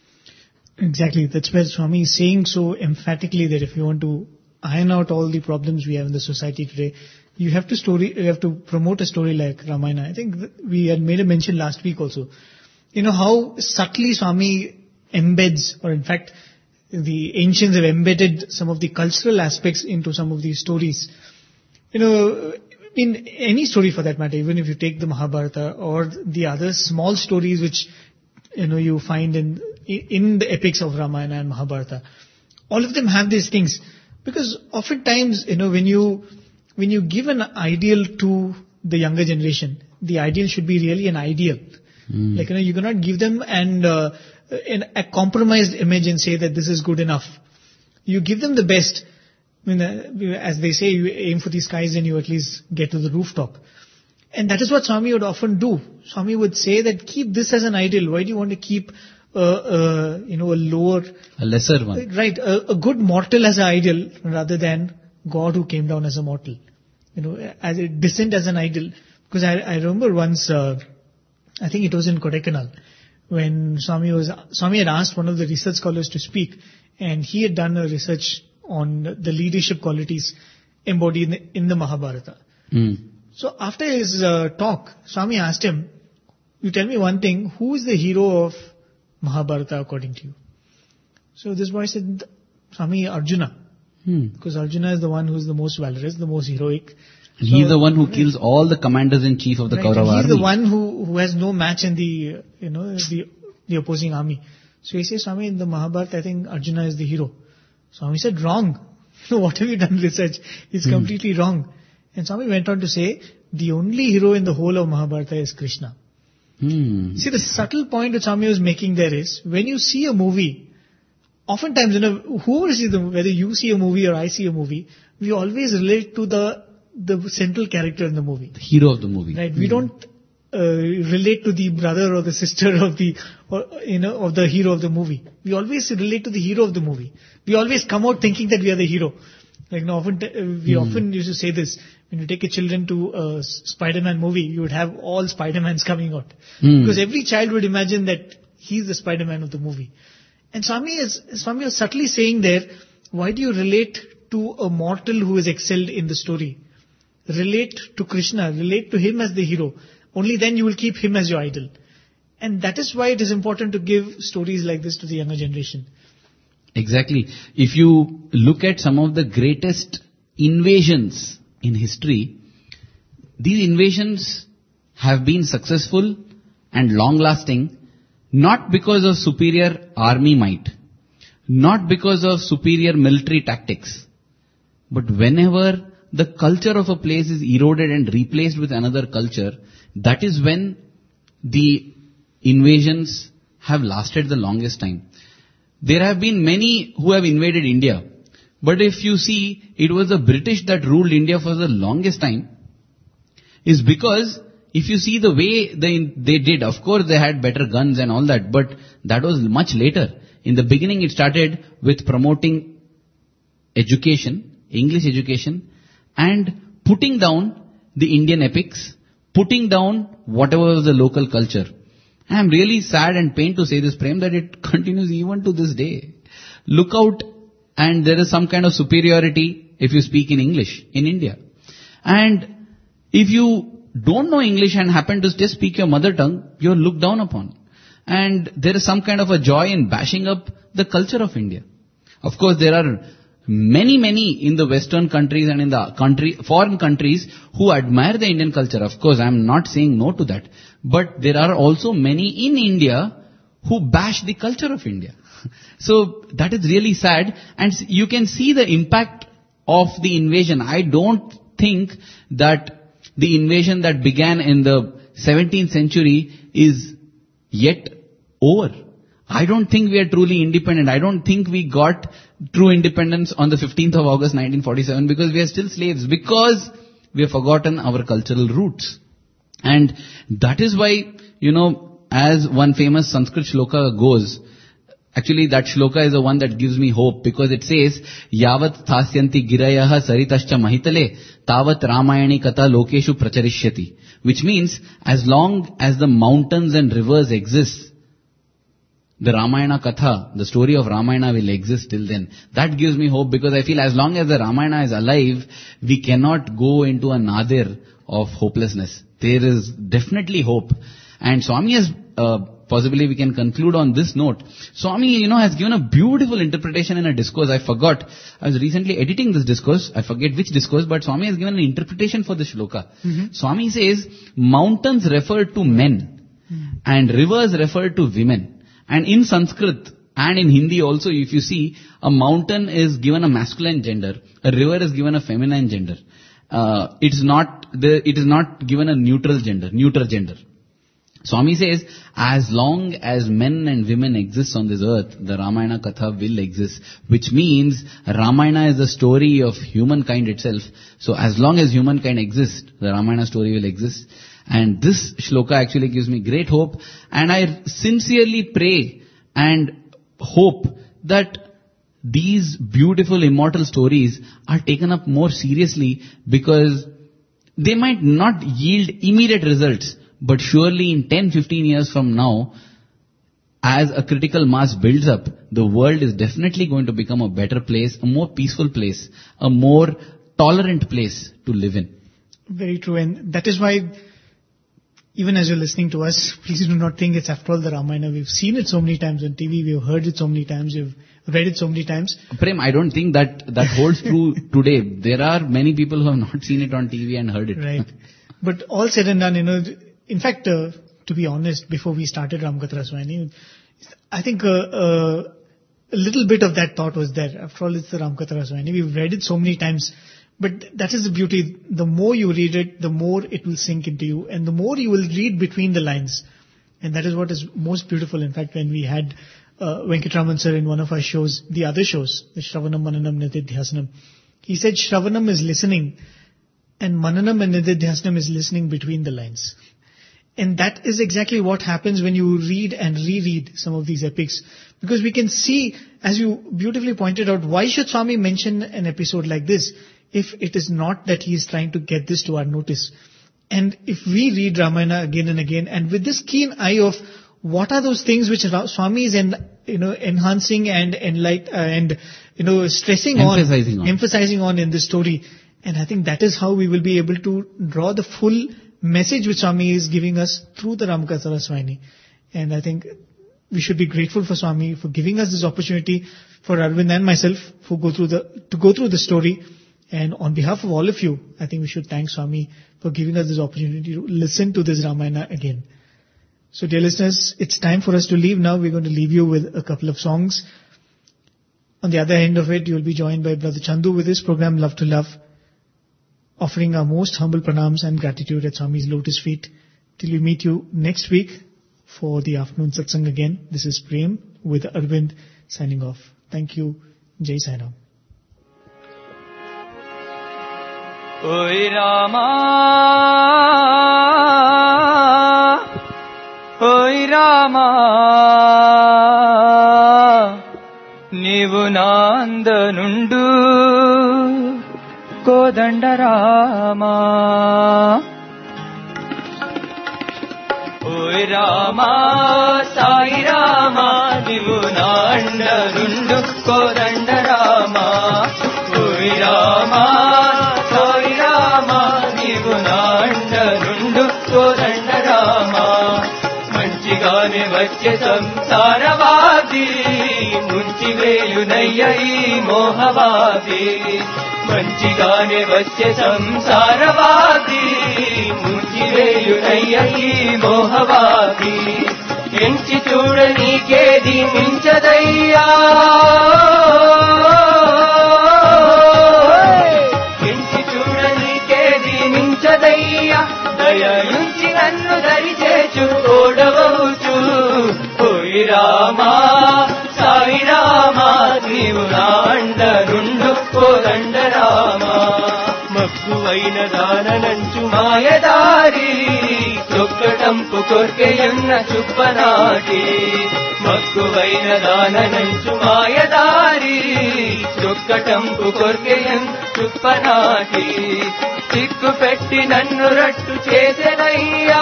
Exactly. That's where Swami is saying so emphatically that if you want to iron out all the problems we have in the society today, you have to story, you have to promote a story like Ramayana. I think th- we had made a mention last week also. You know how subtly Swami embeds, or in fact, the ancients have embedded some of the cultural aspects into some of these stories. You know, in any story for that matter, even if you take the Mahabharata or the other small stories which, you know, you find in, in the epics of Ramayana and Mahabharata, all of them have these things. Because oftentimes, you know, when you, when you give an ideal to the younger generation, the ideal should be really an ideal. Mm. Like, you know, you cannot give them and, uh, an, a compromised image and say that this is good enough. You give them the best. I mean, uh, as they say, you aim for the skies and you at least get to the rooftop. And that is what Swami would often do. Swami would say that keep this as an ideal. Why do you want to keep, uh, uh, you know, a lower, A lesser one. right, a, a good mortal as an ideal rather than God who came down as a mortal. You know, as a descent as an ideal. Because I, I remember once, uh, I think it was in Kodaikanal, when Swami was, Swami had asked one of the research scholars to speak, and he had done a research on the leadership qualities embodied in the, in the Mahabharata. Mm. So after his uh, talk, Swami asked him, you tell me one thing, who is the hero of Mahabharata according to you? So this boy said, Swami, Arjuna. Hmm. Because Arjuna is the one who is the most valorous, the most heroic. He is So- the one who kills all the commanders in chief of the Right, Kaurava and he's army. the one who, who has no match in the, you know, the, the opposing army. So he says, Swami, in the Mahabharata, I think Arjuna is the hero. Swami said, wrong. What have you done research? It's Hmm. completely wrong. And Swami went on to say, the only hero in the whole of Mahabharata is Krishna. Hmm. See, the subtle point that Swami was making there is, when you see a movie, oftentimes, you know, whoever sees the whether you see a movie or I see a movie, we always relate to the, the central character in the movie. The hero of the movie. Right? We don't uh, relate to the brother or the sister of the, or, you know, of the hero of the movie. We always relate to the hero of the movie. We always come out thinking that we are the hero. Like, you know, often, t- uh, we Hmm. often used to say this. When you take a children to a S- Spider-Man movie, you would have all Spider-Mans coming out. Hmm. Because every child would imagine that he's the Spider-Man of the movie. And Swami is, Swami was subtly saying there, why do you relate to a mortal who has excelled in the story? Relate to Krishna, relate to him as the hero. Only then you will keep him as your idol. And that is why it is important to give stories like this to the younger generation. Exactly. If you look at some of the greatest invasions in history, these invasions have been successful and long lasting not because of superior army might, not because of superior military tactics, but whenever the culture of a place is eroded and replaced with another culture, that is when the invasions have lasted the longest time. There have been many who have invaded India, but if you see, it was the British that ruled India for the longest time, is because if you see the way they, they did, of course they had better guns and all that, but that was much later. In the beginning it started with promoting education, English education, and putting down the Indian epics, putting down whatever was the local culture. I am really sad and pained to say this, Prem, that it continues even to this day. Look out, and there is some kind of superiority if you speak in English in India. And if you don't know English and happen to just speak your mother tongue, you are looked down upon. And there is some kind of a joy in bashing up the culture of India. Of course, there are many, many in the Western countries and in the country, foreign countries who admire the Indian culture. Of course, I am not saying no to that. But there are also many in India who bash the culture of India. So that is really sad. And you can see the impact of the invasion. I don't think that the invasion that began in the seventeenth century is yet over. I don't think we are truly independent. I don't think we got true independence on the fifteenth of August nineteen forty-seven because we are still slaves, because we have forgotten our cultural roots. And that is why, you know, as one famous Sanskrit shloka goes, actually that shloka is the one that gives me hope, because it says, Yavat thasyanti girayaha saritascha mahitale, tavat ramayani kata lokeshu pracharishyati. Which means, as long as the mountains and rivers exist, the Ramayana Katha, the story of Ramayana will exist till then. That gives me hope, because I feel as long as the Ramayana is alive, we cannot go into a nadir of hopelessness. There is definitely hope. And Swami has, uh, possibly we can conclude on this note. Swami, you know, has given a beautiful interpretation in a discourse. I forgot. I was recently editing this discourse. I forget which discourse, but Swami has given an interpretation for the shloka. Mm-hmm. Swami says, mountains refer to men, mm-hmm. and rivers refer to women. And in Sanskrit and in Hindi also, if you see, a mountain is given a masculine gender, a river is given a feminine gender. Uh, it's not the, it is not given a neutral gender, neuter gender. Swami says, as long as men and women exist on this earth, the Ramayana Katha will exist. Which means, Ramayana is the story of humankind itself. So as long as humankind exists, the Ramayana story will exist. And this shloka actually gives me great hope. And I sincerely pray and hope that these beautiful immortal stories are taken up more seriously, because they might not yield immediate results, but surely in ten to fifteen years from now, as a critical mass builds up, the world is definitely going to become a better place, a more peaceful place, a more tolerant place to live in. Very true. And that is why, even as you're listening to us, please do not think it's after all the Ramayana. We've seen it so many times on T V, we've heard it so many times, we've read it so many times. Prem, I don't think that that holds true today. There are many people who have not seen it on T V and heard it. Right. But all said and done, you know, in fact, uh, to be honest, before we started Ramakatha Raswani, I think uh, uh, a little bit of that thought was there. After all, it's the Ramakatha Raswani. We've read it so many times. But that is the beauty. The more you read it, the more it will sink into you, and the more you will read between the lines. And that is what is most beautiful. In fact, when we had uh, Venkatraman sir in one of our shows, the other shows, the Shravanam, Mananam, Nididhyasanam, he said Shravanam is listening, and Mananam and Nididhyasanam is listening between the lines. And that is exactly what happens when you read and reread some of these epics. Because we can see, as you beautifully pointed out, why should Swami mention an episode like this, if it is not that he is trying to get this to our notice? And if we read Ramayana again and again, and with this keen eye of what are those things which Swami is en, you know, enhancing and enlight, uh, and you know, stressing emphasizing on, on, emphasizing on in this story. And I think that is how we will be able to draw the full message which Swami is giving us through the Ramakatha Raswani. And I think we should be grateful for Swami for giving us this opportunity, for Arvind and myself, for go through the to go through the story. And on behalf of all of you, I think we should thank Swami for giving us this opportunity to listen to this Ramayana again. So dear listeners, it's time for us to leave now. We're going to leave you with a couple of songs. On the other end of it, you'll be joined by Brother Chandu with his program Love to Love, offering our most humble pranams and gratitude at Swami's lotus feet. Till we meet you next week for the afternoon satsang again. This is Prem with Arvind signing off. Thank you. Jai Sai Ram. Oi Rama, Oi Rama, Neevu nandanundu Kodanda Rama. Oi Rama, Sai Rama, Neevu nandanundu Kodanda Rama. Oi Rama, Sai Rama, Neevu nandanundu Kodanda Rama. Manchigane vachche samsaravaadi munchi velu వేయునయ్య ఈ మోహవాది మంచిగానే వచ్చే సంసారవాది ముంచివేయునయ్య ఈ మోహవాది ఎంచి చూడ నీకేది మించదయ్యా ఎంచి చూడ నీకేది మించదయ్యా దయయుంచి నన్ను దరిచేచు ఓడవచ్చు ఓయ్ రామా సాయి రామా నీవు నా అండరుండు కోదండ రామా మక్కువైన దాననంచు మాయదారి చొక్కటంపు కొర్కెయున్న చుప్పనాటి మక్కువైన దాననంచు మాయదారి చొక్కటంపు కొర్కెయున్న చుప్పనాటి చిక్కు పెట్టి నన్ను రట్టు చేసెనయ్యా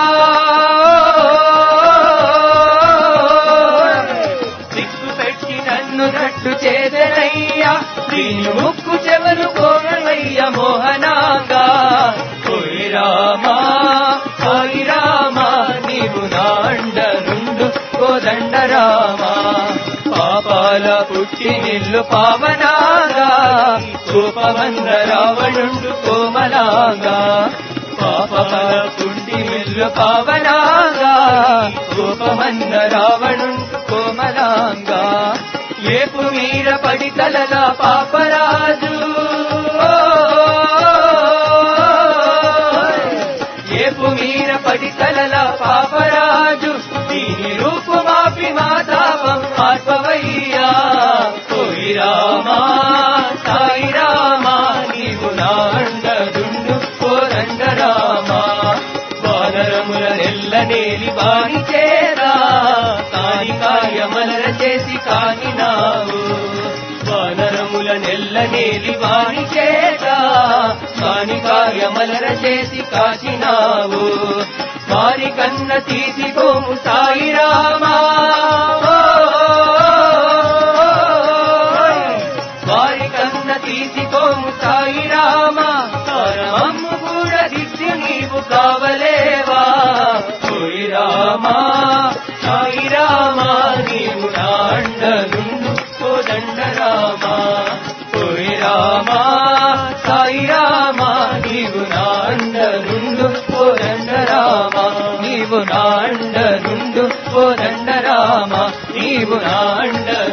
చిక్కు పెట్టి నన్ను రట్టు చేసెనయ్యా దీని ముక్కు చెవలు కోరవయ్య మోహనాంగా ఓయ్ రామా సాయి రామా నీవు నా అండరుండు కోదండ రామా పాపాల పుట్టి నిల్లు పావనాగా కోపమన్న రావణుండు కోమలాగా పాపాల పుట్టి నిల్లు పావనాగా కోపమన్న రావణుండు కోమలాగా ఏపు మీర పడి తలల పాపరాజు ఏపు మీర పడి తలల పాపరాజు దీని రూపు మాపి మాతాపం ఆత్మవయ్యా ఓయ్ రామా సాయి రామా నీవు నా అండరుండు కోదండ రామా వానరముల నెల్ల నేలి వాణి చేరా కాని కార్యమలర చేసి కానినావు వానరముల నెల్ల నేలి వాణి చేరా కాని కార్యమలర చేసి కాచినావు వారి కన్న తీసిపోము సాయి రామా వారి కన్న తీసిపోము సాయి రామా తారమమ్ము కూడా దిద్ది నీవు కావలేవా ఓయ్ రామా సాయి రామా నీవు నా అండరుండు కోదండ రామా ఓయ్ రామా సాయి రామా నీవు నా అండరుండు కోదండ రామా నీవు నా అండరుండు కోదండ రామా నీవు నా అండ